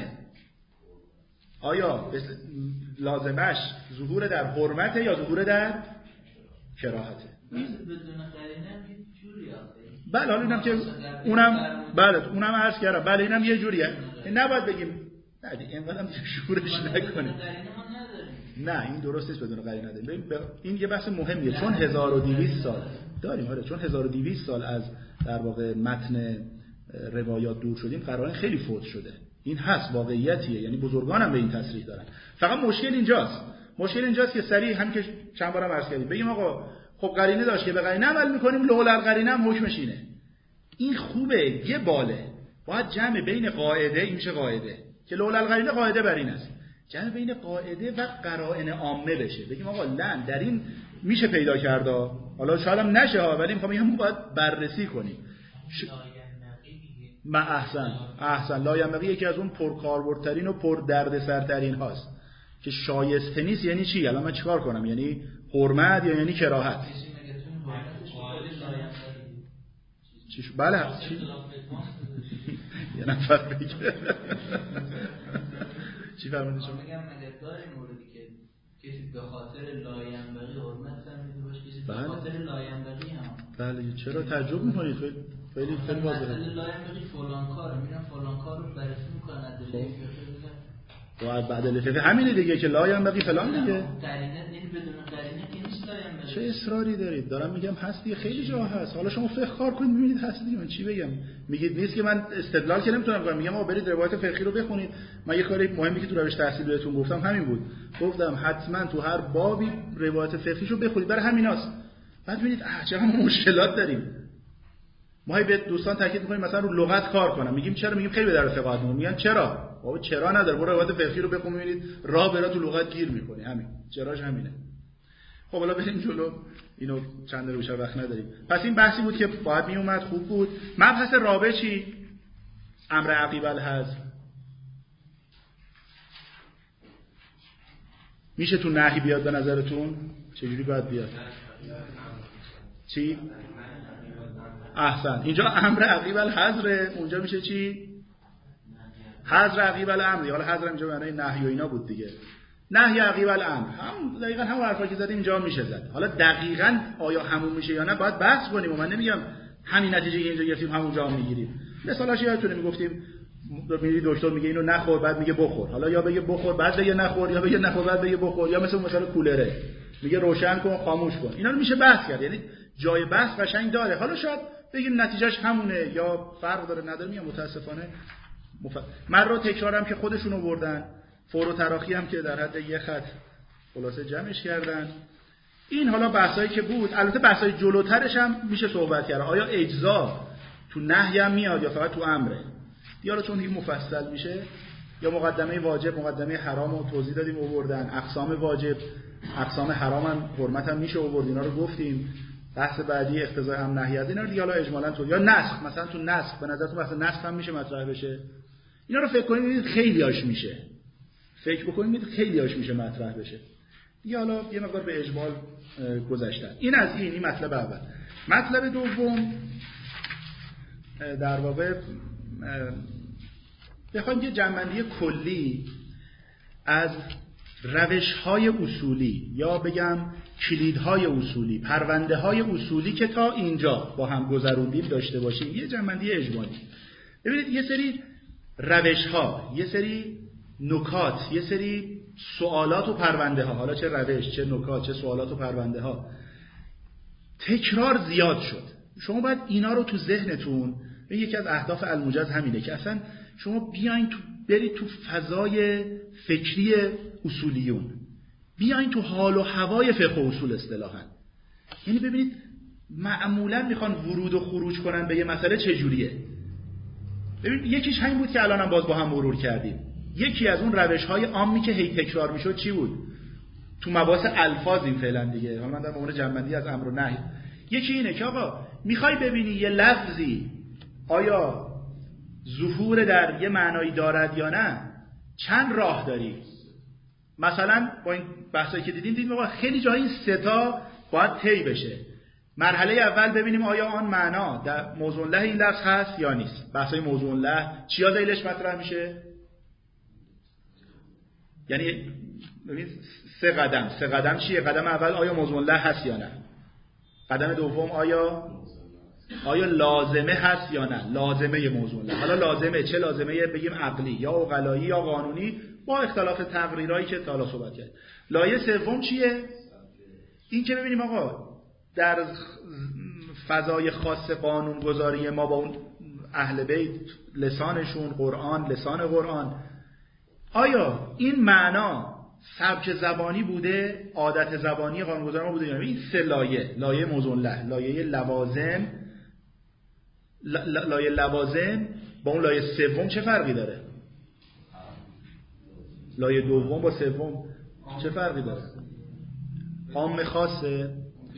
آیا لازمش ظهور در حرمته یا ظهور در کراهته؟ بدون قرینه هم یه جوری آخه. بله حالا اینم که اونم بله اونم عرض کردم، بله اینم یه جوریه. نباید بگیم نه اینقدرم شورش نکنیم. نه این درست نیست بدون قرینه نداریم. این یه بحث مهمیه چون هزار و دویست سال داریم. آره چون هزار و دویست سال از در واقع متن روایات دور شدیم، قرائن خیلی فوت شده. این هست واقعیتیه، یعنی بزرگان هم به این تصریح دارن. فقط مشکل اینجاست. مشکل اینجاست که سریع هم که چند بارم عرض کردیم بگیم آقا خب قرینه داشت که به قرینه عمل می‌کنیم، لولا القرینه هم حکمش اینه. این خوبه، یه باله. باید جمع بین قاعده، این میشه قاعده که لولا القرینه قاعده بر این است. جمع بین قاعده و قرائن عامه بشه. بگیم آقا لن در این میشه پیدا کرد. حالا شاید هم نشه ها، ولی میخوام بگم باید بررسی کنیم. ش... ما احسن احسن لاینبغی یکی از اون پرکاربردترین و پر دردسرترین هاست که شایسته نیست. یعنی چی؟ الان من چیکار کنم؟ یعنی حرمت یا یعنی کراهت؟ چیش بله چی؟ یه نفر بگه چی فرمودی شما؟ میگم مگه داریم موردی که کسی به خاطر لاینبغی حرمت فهمیده باشه، کسی به خاطر لاینبغی هم بله چرا تعجب می‌کنید؟ خیلی خیلی خیلی واضحه. لاینبغی فلان کارو میرن فلان کارو بررسی می‌کنن دیگه. و بعد الفقه همینه دیگه که لاینبغی فلان دیگه. قرینه این بدون قرینه که نیست لاینبغی. چه اصراری دارید؟ دارم میگم هست دیگه، خیلی جا هست. حالا شما فقه کار کنید ببینید هست دیگه. من چی بگم؟ میگید نیست که من استدلال که نمیتونم کنم. میگم آقا برید روایت فقهی رو بخونید. من یه کاری مهمی که تو روش تحصیل بهتون گفتم همین بود. گفتم حتما تو هر بابی روایت فقهیشو بخونید. برای همیناست. بعد ببینید چه هم مشکلات داریم. ما به دوستان تاکید می‌کنیم مثلا رو لغت کار کنم. میگیم چرا؟ میگیم خیلی به در فقهات میگن چرا؟ بابا چرا نداره؟ برو روایت فقهی رو بخون ببینید راه برا تو لغت گیر می‌کنی. همین. چراش همینه. خب حالا بریم جلو. اینو چند دقیقه بیشتر وقت نداریم. پس این بحثی بود که باید می اومد، خوب بود. مبحث رابع چی؟ امر عقیب الحظ. میشه تو نهی بیاد به نظرتون؟ چجوری باید بیاد؟ چی؟ احسن. اینجا امر عقیب الحظر، اونجا میشه چی؟ حظر عقیب الامر. حالا حظر اینجا معنی نهی و اینا بود دیگه. نهی عقیب الامر هم دقیقاً هم حرفا که زدیم اینجا میشه زد. حالا دقیقاً آیا همون میشه یا نه باید بحث کنیم. و من نمیگم همین نتیجه که اینجا گرفتیم همونجا هم میگیریم. مثلاش یادتونه میگفتیم میری دکتر میگه اینو نخور بعد میگه بخور. حالا یا بگه بخور بعد بگه نخور، یا بگه نخور بعد بگه بخور، یا مثلا مثلا کولره میگه روشن کن خاموش کن. اینا رو میشه بحث کرد. یعنی جای بحث قشنگ داره. حالا شاید بگیم نتیجهش همونه یا فرق داره نداره. میگم متاسفانه مف... من رو تکرارم که خودشون آوردن، فور و تراخی هم که در حد یک خط خلاصه جمعش کردن. این حالا بحثایی که بود، البته بحثای جلوترش هم میشه صحبت کرد. آیا اجزا تو نهی هم میاد یا فقط تو امره؟ دیگه چون دیگه مفصل میشه یا مقدمه واجب، مقدمه حرام رو توضیح دادیم آوردن، اقسام واجب، اقسام حرام هم حرمت هم میشه آورد، اینا رو گفتیم. بحث بعدی اقتضای هم نهی از اینا رو دیگه حالا اجمالاً تو یا نسخ، مثلا تو نسخ به نظرتون مثلا نسخ هم میشه مطرح بشه؟ اینا رو فکر کنید ببینید خیلیاش میشه. فکر بکنید ببینید خیلیاش میشه مطرح بشه. دیگه حالا یه مقدار به اجمال گذشتن. این از این این مطلب اول. مطلب دوم در واقع بخوایم یه جنبندی کلی از روش‌های اصولی یا بگم کلیدهای اصولی، پرونده‌های اصولی که تا اینجا با هم گذروندیم داشته باشیم، یه جنبندی اجمالی. ببینید یه سری روش‌ها، یه سری نکات، یه سری سوالات و پرونده‌ها، حالا چه روش، چه نکات، چه سوالات و پرونده‌ها تکرار زیاد شد. شما باید اینا رو تو ذهنتون، یکی از اهداف الموجز همینه که اصلا شما بیاین تو برید تو فضای فکری اصولیون، بیاین تو حال و هوای فقه و اصول اصطلاحاً. یعنی ببینید معمولاً میخوان ورود و خروج کنن به یه مسئله چجوریه. ببینید یکیش همین بود که الانم باز با هم مرور کردیم. یکی از اون روش‌های عامی که هی تکرار میشد چی بود؟ تو مباحث الفاظ این فعلا دیگه، حالا من در مورد جنبندی از امر و نهی، یکی اینه که آقا میخوای ببینی یه لفظی آیا ظهور در یه معنایی دارد یا نه، چند راه داری. مثلا با این بحثایی که دیدیم دیدیم آقا خیلی جایی این سه تا باید طی بشه. مرحله اول ببینیم آیا آن معنا در موضوع له این لفظ هست یا نیست. بحثای موضوع له چیا ذیلش مطرح میشه؟ یعنی ببین سه قدم، سه قدم چیه؟ قدم اول آیا موضوع له هست یا نه. قدم دوم آیا آیا لازمه هست یا نه، لازمه موضوع له. حالا لازمه چه لازمه بگیم عقلی یا عقلایی یا قانونی با اختلاف تقریرایی که تا حالا صحبت کرد. لایه سوم چیه؟ این که ببینیم آقا در فضای خاص قانون گذاری ما با اون اهل بیت لسانشون قرآن، لسان قرآن، آیا این معنا سبک زبانی بوده، عادت زبانی قانونگذار ما بوده یا نه. این سه لایه، لایه موضوع له، لایه لوازم، لایه لوازم با اون لایه سوم چه فرقی داره؟ لایه دوم با سوم چه فرقی داره؟ عام خاصه؟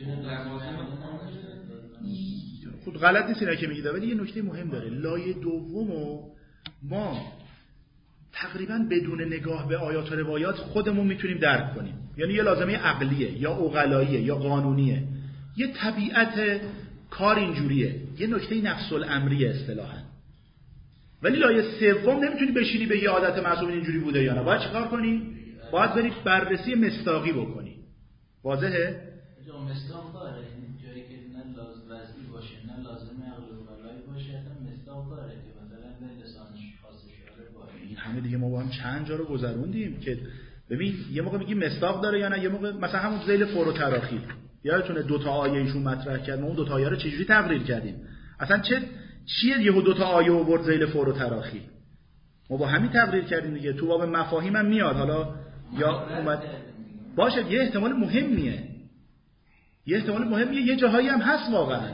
خود غلط نیست اینا که میگید، ولی یه نکته مهم داره. لایه دومو ما تقریبا بدون نگاه به آیات و روایات خودمون میتونیم درک کنیم. یعنی یه لازمه عقلیه یا عقلاییه یا قانونیه، یه طبیعت کار اینجوریه، یه نکته نفس الامریه اصطلاحاً. ولی لایه سوم نمیتونی بشینی به یه عادت معصومین اینجوری بوده یا نه. باید چیکار کنی؟ باید بری بررسی مصداقی بکنی. واضحه؟ مصداق داره، جایی که نه لازم وضعی باشه نه لازم عقل و عقلایی باشه، اصلا مصداق داره که مثلا به لسانش خاصش باشه. این همه دیگه ما با هم چند جا رو گذروندیم که ببین یه موقع میگیم مصداق داره یا نه، یه موقع مثلا همون ذیل فور و تراخی یادتونه دو تا آیه ایشون مطرح کرد، ما اون دو تا آیه رو چجوری تقریر کردیم؟ اصلا چه چیه یهو دو تا آیه آورد ذیل فور و تراخی؟ ما با همین تقریر کردیم دیگه. تو باب مفاهیم هم میاد حالا یا اومد باشه، یه احتمال مهمیه، یه احتمال مهمیه، یه جاهایی هم هست واقعا.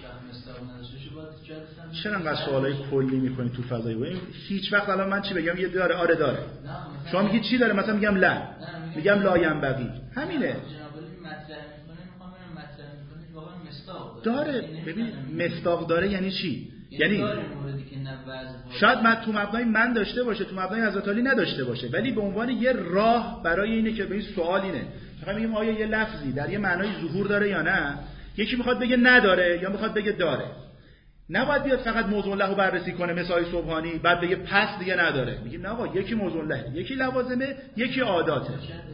چرا انقدر سوالای کلی میکنی تو فضای این؟ هیچ وقت الان من چی بگم یه داره آره داره، شما میگی چی داره، مثلا میگم لا، میگم لا ینبغی، همینه داره. ببین مصداق داره یعنی چی؟ یعنی شاید من تو مبنای من داشته باشه، تو مبنای حضرت علی نداشته باشه، ولی به عنوان یه راه برای اینه که به این سوال اینه فقط میگیم آیا یه لفظی در یه معنای ظهور داره یا نه. یکی میخواد بگه نداره یا میخواد بگه داره. نباید بیاد فقط موضوع له رو بررسی کنه مثل آیه سبحانی بعد بگه پس دیگه نداره. میگیم نه آقا یکی موضوع له، یکی لوازمه، یکی عاداته.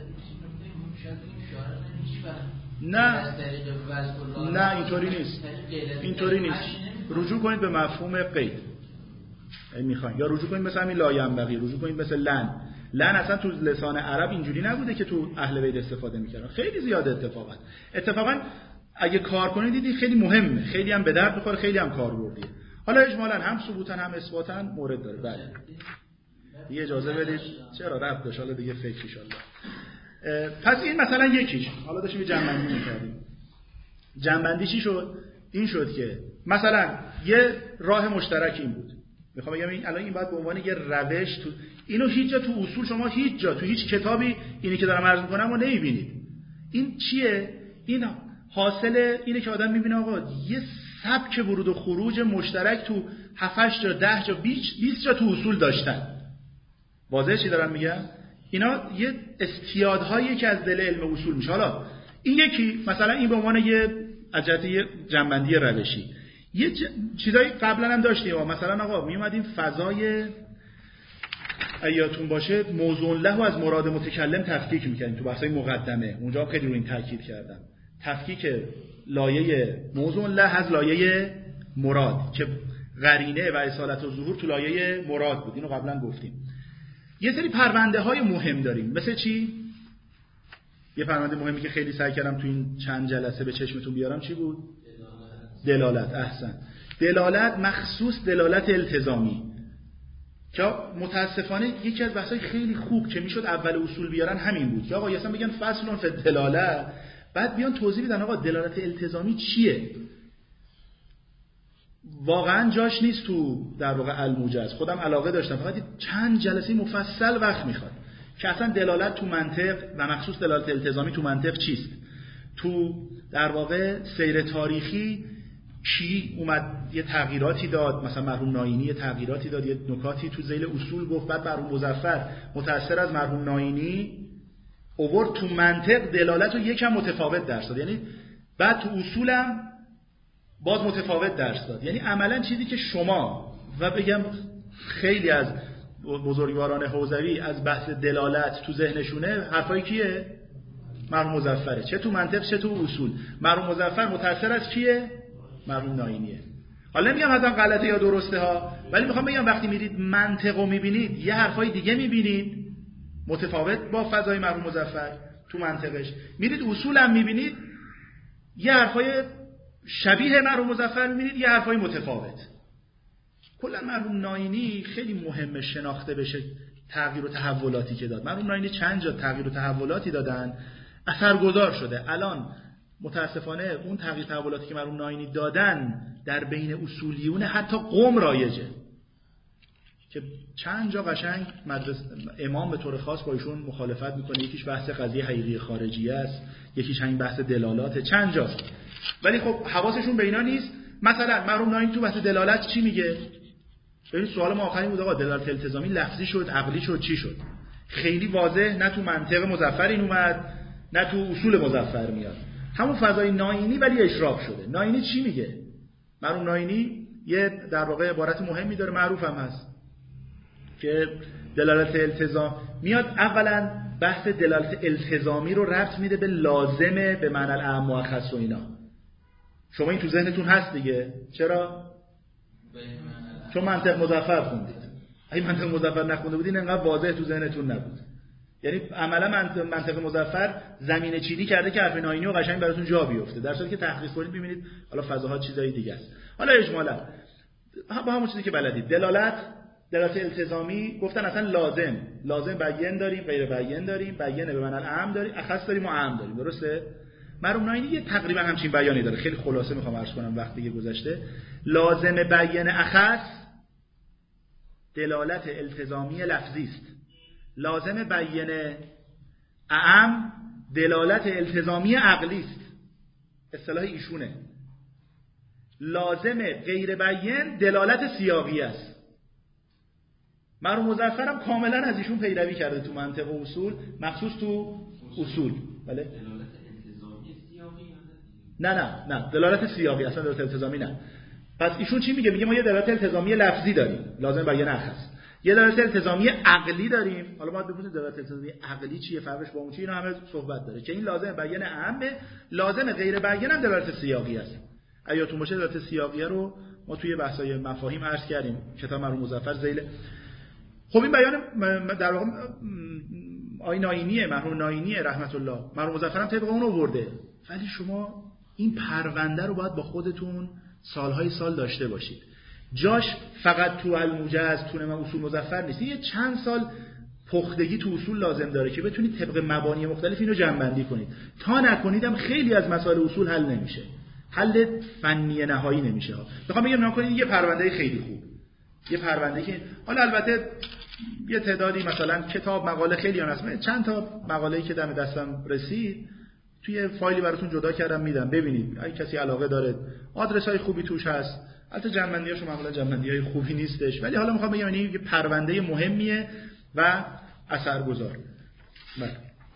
نه نه اینطوری نیست، اینطوری نیست. رجوع کنید به مفهوم قید اگه میخواین، یا رجوع کنید مثلا همین لا ینبغی، رجوع کنید مثل لن. لن اصلا تو لسان عرب اینجوری نبوده که تو اهل بیت استفاده میکردن، خیلی زیاده. اتفاقا اتفاقا اگه کار کنید دیدید خیلی مهمه، خیلی هم به درد بخوره، خیلی هم کاربردیه. حالا اجمالاً هم ثبوتاً هم اثباتاً مورد داره. بله دیگه اجازه بدید. چرا رب داشت حالا دیگه فکر ان شاء الله. پس این مثلا یکیش، حالا داشتیم جنبندی می‌کردیم. جنبندی چی شد؟ این شد که مثلا یه راه مشترک این بود. میخوام بگم این الان این باید به عنوان یه روش تو اینو هیچ جا تو اصول شما هیچ جا تو هیچ کتابی اینی که دارم عرض می‌کنم رو نمی‌بینید. این چیه؟ این حاصل اینه که آدم می‌بینه آقا یه سبک ورود و خروج مشترک تو هفت هشت جا ده جا بیست جا تو اصول داشتن. واضحه چی دارم میگم؟ اینا یه استیادهایی که از دل علم اصول میشه. حالا این یکی مثلا این به عنوان یه اجازه یه جنبندی روشی یه ج... چیزایی قبلا هم داشتیم. مثلا آقا می اومدیم فضای ایاتون باشه موضوع له از مراد متکلم تفکیک میکنیم تو بحثای مقدمه. اونجا خیلی روی این تاکید کردم. تفکیک لایه موضوع له از لایه مراد که قرینه و اصالت و ظهور تو لایه مراد بود. اینو قبلا گفتیم. یه سری پرونده های مهم داریم. مثل چی؟ یه پرونده مهمی که خیلی سعی کردم تو این چند جلسه به چشمتون بیارم چی بود؟ دلالت. دلالت. احسن. دلالت مخصوص دلالت التزامی که متاسفانه یکی از بحثای خیلی خوب که میشد اول اصول بیارن همین بود که آقا اصلا بگن فصل فی دلالت، بعد بیان توضیح بدن آقا دلالت التزامی چیه. واقعا جاش نیست تو در واقع الموجز. خودم علاقه داشتم فقط چند جلسه مفصل وقت میخواد که اصلا دلالت تو منطق و مخصوص دلالت التزامی تو منطق چیست. تو در واقع سیر تاریخی کی اومد یه تغییراتی داد، مثلا مرحوم ناینی یه تغییراتی داد، یه نکاتی تو ذیل اصول گفت، بعد مرحوم مظفر متأثر از مرحوم ناینی اوورد تو منطق دلالت رو یکم متفاوت درس داد، یعنی بعد تو اصولم باز متفاوت درس داد. یعنی عملا چیزی که شما و بگم خیلی از بزرگواران حوزوی از بحث دلالت تو ذهنشونه حرفای کیه؟ مرحوم مظفره، چه تو منطق چه تو اصول. مرحوم مظفر متأثر از کیه؟ مرحوم ناینیه. حالا نمیگم مثلا غلطه یا درسته ها، ولی میخوام بگم وقتی میرید منطقو میبینید یه حرفای دیگه میبینید متفاوت با فضای مرحوم مظفر تو منطقش، میرید اصولم میبینید یه حرفای شبیه مرحوم مظفر میبینید یه حرفای متفاوت. کلا مرحوم ناینی خیلی مهمه شناخته بشه تغییر و تحولاتی که داد. مرحوم ناینی چند جا تغییر و تحولاتی دادن اثرگذار شده. الان متاسفانه اون تغییر تحولاتی که مرحوم ناینی دادن در بین اصولیون حتی قم رایجه که چند جا قشنگ مدرسه امام به طور خاص با ایشون مخالفت میکنه. یکیش بحث قضیه حقیقی خارجیه است، یکیش همین بحث دلالاته، چند جاست. ولی خب حواسشون به اینا نیست. مثلا مرحوم ناینی تو بحث دلالت چی میگه؟ ببین سوال ما آخرین بود آقا دلالت التزامی لفظی شد، عقلی شد، چی شد؟ خیلی واضح نه تو منطق مظفر این اومد نه تو اصول مظفر میاد. همون فضای ناینی ولی اشراف شده. ناینی چی میگه؟ مرحوم ناینی یه در واقع عبارت مهمی داره، معروف هم هست که دلالت التزام میاد. اولا بحث دلالت التزامی رو ربط میده به لازمه به معنی الاعم و اخص و اینا. شما این تو ذهنتون هست دیگه. چرا؟ چون منطق مظفر خوندید. اگه منطق مظفر نخونده بودین انقدر واضح تو ذهنتون نبود. یعنی عملا منطق مظفر زمینه چینی کرده که حرف ناینی و قشنگ براتون جا بیفته، در صورتی که تحقیق کنید ببینید حالا فضاها چیزای دیگه است. حالا اجمالا با همون چیزی که بلدید دلالت دلالت التزامی گفتن اصلا لازم لازم بیان داریم، غیر بیان داریم، بیان به معنی الاعم داریم، اخص داریم و عام داریم. درسته؟ مرحوم ناینی یه تقریبا همچین بیانی داره. خیلی خلاصه میخوام عرض کنم وقتی که گذشته. لازم بیان اخص دلالت التزامی لفظی است. لازم بیان اعم دلالت التزامی عقلی است. اصطلاح ایشونه. لازم غیر بیان دلالت سیاقی است. مرحوم مظفر هم کاملا از ایشون پیروی کرده تو منطق و اصول، مخصوص تو اصول. بله؟ دلالت التزامی سیاقی نه نه نه دلالت سیاقی، اصلا دلالت التزامی نه. پس ایشون چی میگه؟ میگه ما یه دلالت التزامی لفظی داریم، لازم بیان اخص. یه دلالت التزامی عقلی داریم. حالا باید بپرسید دلالت التزامی عقلی چیه، فرقش با اون چیه؟ اینا همه صحبت داره که این لازم بیان اعم، لازم غیر بیان هم دلالت سیاقی است. ایاتون باشه دلالت سیاقی رو ما توی بحث‌های مفاهیم عرض کردیم، کتاب مرحوم مظفر ذیل. خب این بیان در واقع آی ناینیه، مرحوم ناینیه رحمت الله، مرحوم مظفر هم طبق اون آورده. ولی شما این پرونده رو باید با خودتون سالهای سال داشته باشید. جاش فقط تو الموجز تو نمام اصول مظفر نیست. یه چند سال پختگی تو اصول لازم داره که بتونید طبق مبانی مختلف اینو جمع‌بندی کنید. تا نکنیدم خیلی از مسائل اصول حل نمیشه. حل فنی نهایی نمیشه ها. میخوام بگم نکنید یه پرونده خیلی خوب. یه پرونده که حالا البته یه تعدادی مثلا کتاب مقاله خیلی هست، چند تا مقاله‌ای که دم دستم رسید توی فایلی براتون جدا کردم میدم ببینید اگه کسی علاقه داره. آدرس‌های خوبی توش هست، البته جنبندی‌هاشون معمولا جنبندی‌های خوبی نیستش، ولی حالا میخوام بگم یعنی یه پرونده مهمیه و اثرگذار. بله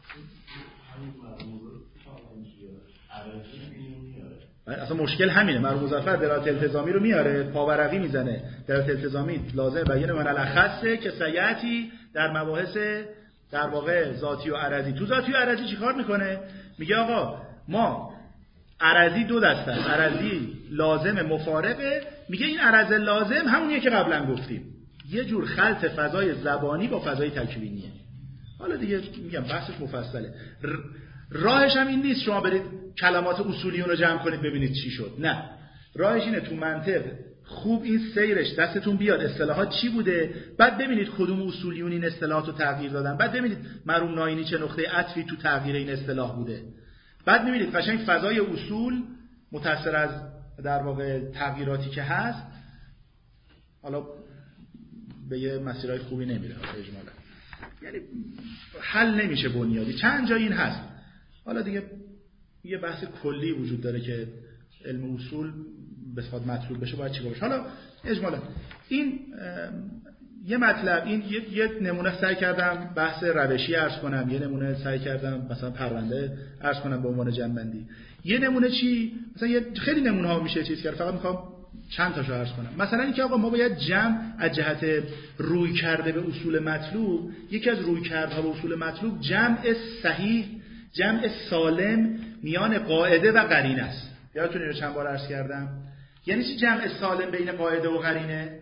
اصلا مشکل همینه. مرحوم مظفر دلالت التزامی رو میاره، پاورقی میزنه. دلالت التزامی لازم بیان من الاخصه که سیاتی در مباحث در واقع ذاتی و عرضی. تو ذاتی و عرضی چیکار میکنه؟ میگه آقا ما عرضی دو دسته است، عرضی لازم مفارقه. میگه این عرض لازم همونیه که قبلا گفتیم، یه جور خلط فضای زبانی با فضای تکوینیه. حالا دیگه میگم بحثش مفصله. راهش هم این نیست شما برید کلمات اصولیون رو جمع کنید ببینید چی شد، نه. راهش اینه تو منطق خوب این سیرش دستتون بیاد اصطلاحات چی بوده، بعد ببینید کدوم اصولیون این اصطلاحات رو تغییر دادن، بعد ببینید مرحوم ناینی چه نقطه عطفی تو تغییر این اصطلاح بوده، بعد میبینید قشنگ فضای اصول متأثر از در واقع تغییراتی که هست حالا به یه مسیرهای خوبی نمیره اجمالا، یعنی حل نمیشه بنیادی. چند جا این هست. حالا دیگه یه بحث کلی وجود داره که علم اصول بخواد مطلوب بشه باید چیکار بشه. حالا اجمالا این یه مطلب، این یه, یه نمونه سعی کردم بحث روشی عرض کنم، یه نمونه سعی کردم مثلا پرونده عرض کنم به عنوان جنبندی. یه نمونه چی؟ مثلا یه خیلی نمونه ها میشه چیز کرد، فقط میخوام چند تاشو عرض کنم. مثلا اینکه آقا ما باید جمع از جهت روی کرده به اصول مطلوب، یکی از روی کردها به اصول مطلوب جمع صحیح، جمع سالم میان قاعده و قرینه است. یادتونه رو چند بار عرض کردم؟ یعنی چی جمع سالم بین قاعده و قرینه؟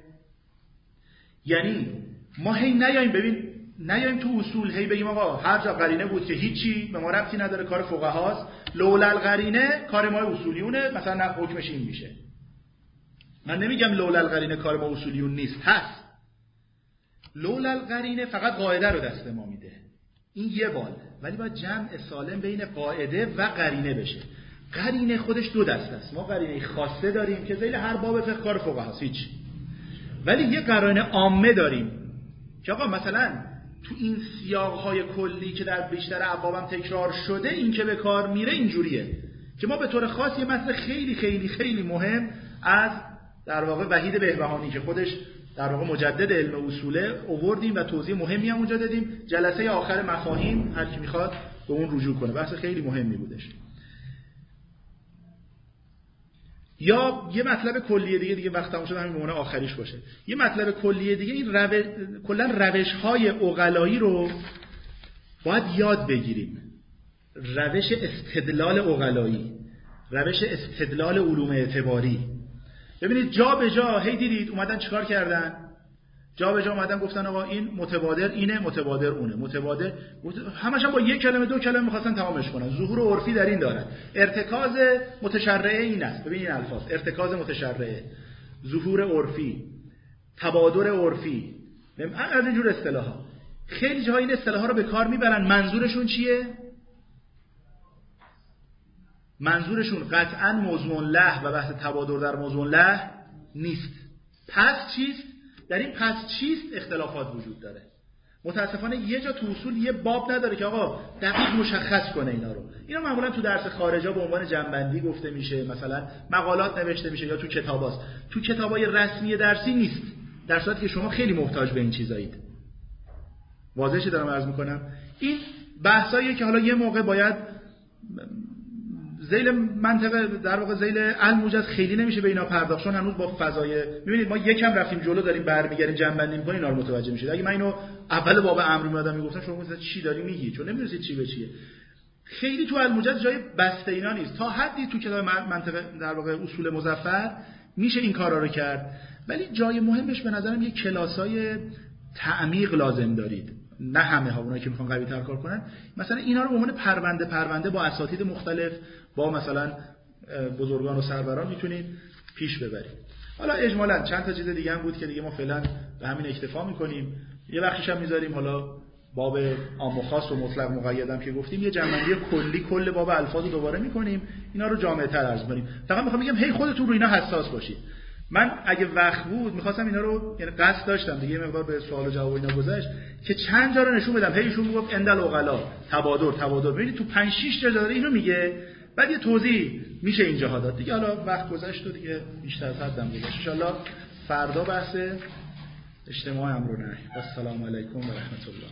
یعنی ما هی نیاییم ببین نیاییم تو اصول هی بگیم آقا هر جا قرینه بود که هیچی به ما ربطی نداره، کار فقهاست، لولا القرینه کار ما اصولیونه، مثلا نه حکمش این میشه. من نمیگم لولا القرینه کار ما اصولیون نیست، هست. لولا القرینه فقط قاعده رو دست ما میده، این یه بال، ولی باید جمع سالم بین قاعده و قرینه بشه. قرینه خودش دو دسته است. ما قرینه خاصه داریم که ذیل هر باب فقه کار فقهاست هیچ، ولی یه قرینه عامه داریم که آقا مثلا تو این سیاق‌های کلی که در بیشتر ابوابم تکرار شده این که به کار میره اینجوریه که ما به طور خاص یه متن خیلی خیلی خیلی مهم از در واقع وحید بهبهانی که خودش در واقع مجدد علم اصوله آوردیم و توضیح مهمی هم اونجا دادیم. جلسه آخر مفاهیم هر کی میخواد به اون رجوع کنه، بحث خیلی مهمی بودش. یا یه مطلب کلیه دیگه دیگه وقت تموم شد همین بمونه آخریش باشه. یه مطلب کلیه دیگه این رو... کلا روش‌های عقلایی رو باید یاد بگیریم. روش استدلال عقلایی، روش استدلال علوم اعتباری. ببینید جا به جا هی دیدید اومدن چیکار کردن؟ جا به جا اومدن گفتن آقا این متبادر اینه، متبادر اونه، متبادر همش هم با یک کلمه دو کلمه می‌خواستن تمامش کنن. ظهور عرفی در این دارن. ارتکاز متشرعه این است. ببینید این الفاظ، ارتکاز متشرعه، ظهور عرفی، تبادر عرفی، از اینجور اصطلاحات. خیلی جاها این اصطلاحات رو به کار میبرن. منظورشون چیه؟ منظورشون قطعاً موضوع له و بحث تبادر در موضوع له نیست. پس چیست؟ در این پس چیست اختلافات وجود داره. متاسفانه یه جا تو اصول یه باب نداره که آقا دقیق مشخص کنه اینا رو. اینا معمولا تو درس خارجا به عنوان جنبندی گفته میشه، مثلا مقالات نوشته میشه یا تو کتاباست. تو کتابای رسمی درسی نیست، در صورتی که شما خیلی محتاج به این چیزایید. واضحه دارم عرض میکنم. این بحثاییه که حالا یه موقع باید ذیل منطقه در واقع ذیل الموجز خیلی نمیشه به اینا پرداخت، چون هنوز با فضای میبینید ما یکم رفتیم جلو داریم برمیگردیم جنبندی میکنیم اینا رو متوجه میشید. اگه من اینو اول باب امر میادم میگفتم شما مثلا چی داری میگی، چون نمیدونید چی به چیه. خیلی تو الموجز جای بسته اینا نیست. تا حدی تو کتاب منطقه در واقع اصول مظفر میشه این کارا رو کرد، ولی جای مهمش به نظرم یه کلاسای تعمیق لازم دارید. نه همه ها، اونایی که میخوان قوی تر کار کنن مثلا اینا رو به عنوان پرونده پرونده با اساتید مختلف با مثلا بزرگان و سروران میتونید پیش ببرید. حالا اجمالاً چند تا چیز دیگه هم بود که دیگه ما فعلا به همین اکتفا میکنیم. یه وقتیش هم میذاریم حالا باب عام و خاص و مطلق مقیدم که گفتیم یه جنبندی کلی کل باب الفاظ رو دوباره میکنیم، اینا رو جامع‌تر عرض کنیم. فقط میخوام بگم هی خودتون رو اینا حساس باشید. من اگه وقت بود می‌خواستم اینا رو، یعنی قصد داشتم دیگه، مقدار به سوال و جواب اینا گذشت که چند جا رو نشون بدم. هیشون میگفت اندل عقلا تبادر تبادر، ببینید تو پنج شش جا داره اینو میگه، بعد یه توضیح میشه اینجاها داد دیگه. حالا وقت گذشت و دیگه بیشتر از حدم گذشت. ان شاءالله فردا بحث اجتماع امر و نهی. السلام علیکم و رحمت الله.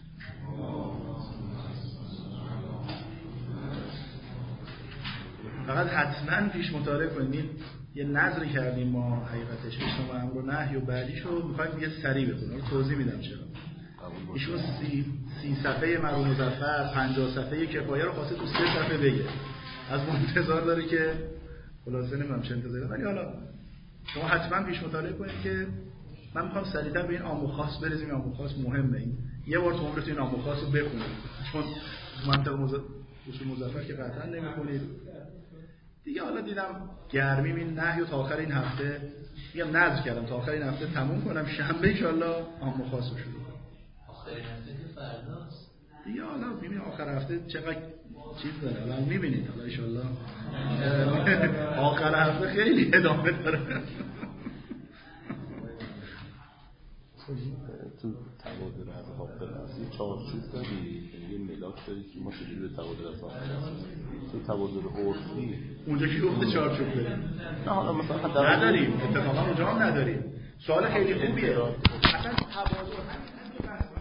فقط حتما پیش مطالعه کنید. یه نظری کردیم ما حقیقتش اجتماع امر و نهی و بعدیشو می‌خوایم یه سریع بخونیم. توضیح میدم چرا. ایشون سی, سی صفحه مرحوم مظفر، پنجاه صفحه کفایه رو خواسته تو سه صفحه بگه. از ما انتظار داره که خلاصه نمیدونم چه انتظاری داره، ولی حالا شما حتما پیش مطالعه کنید که من می‌خوام سریعتر به این عام و خاص برسیم. عام و خاص مهمه. این یه بار تو عمرتون این عام و خاص رو بخونید، چون منطق مز... اصول مظفر که قطعا نمی‌خونید دیگه. حالا دیدم گرمیم این نهی و تا آخر این هفته میگم نذر کردم تا آخر این هفته تموم کنم، شنبه ان شاءالله عام و خاص رو شروع کنم. آخر هفته که فرداست دیگه. حالا ببینید آخر هفته چقدر چیز داره، حالا می‌بینید حالا ان شاءالله آخر هفته خیلی ادامه داره. تو تبادل از حاصل اصلی چارچوب داری، یه ملاک داری که ما چجوری به تبادل از حاصل اصلی تو تبادل عرفی اونجا کی گفته چارچوب داریم؟ نه حالا مثلا نداریم، اتفاقا اونجا هم نداریم. سوال خیلی خوبیه. اصلا تبادل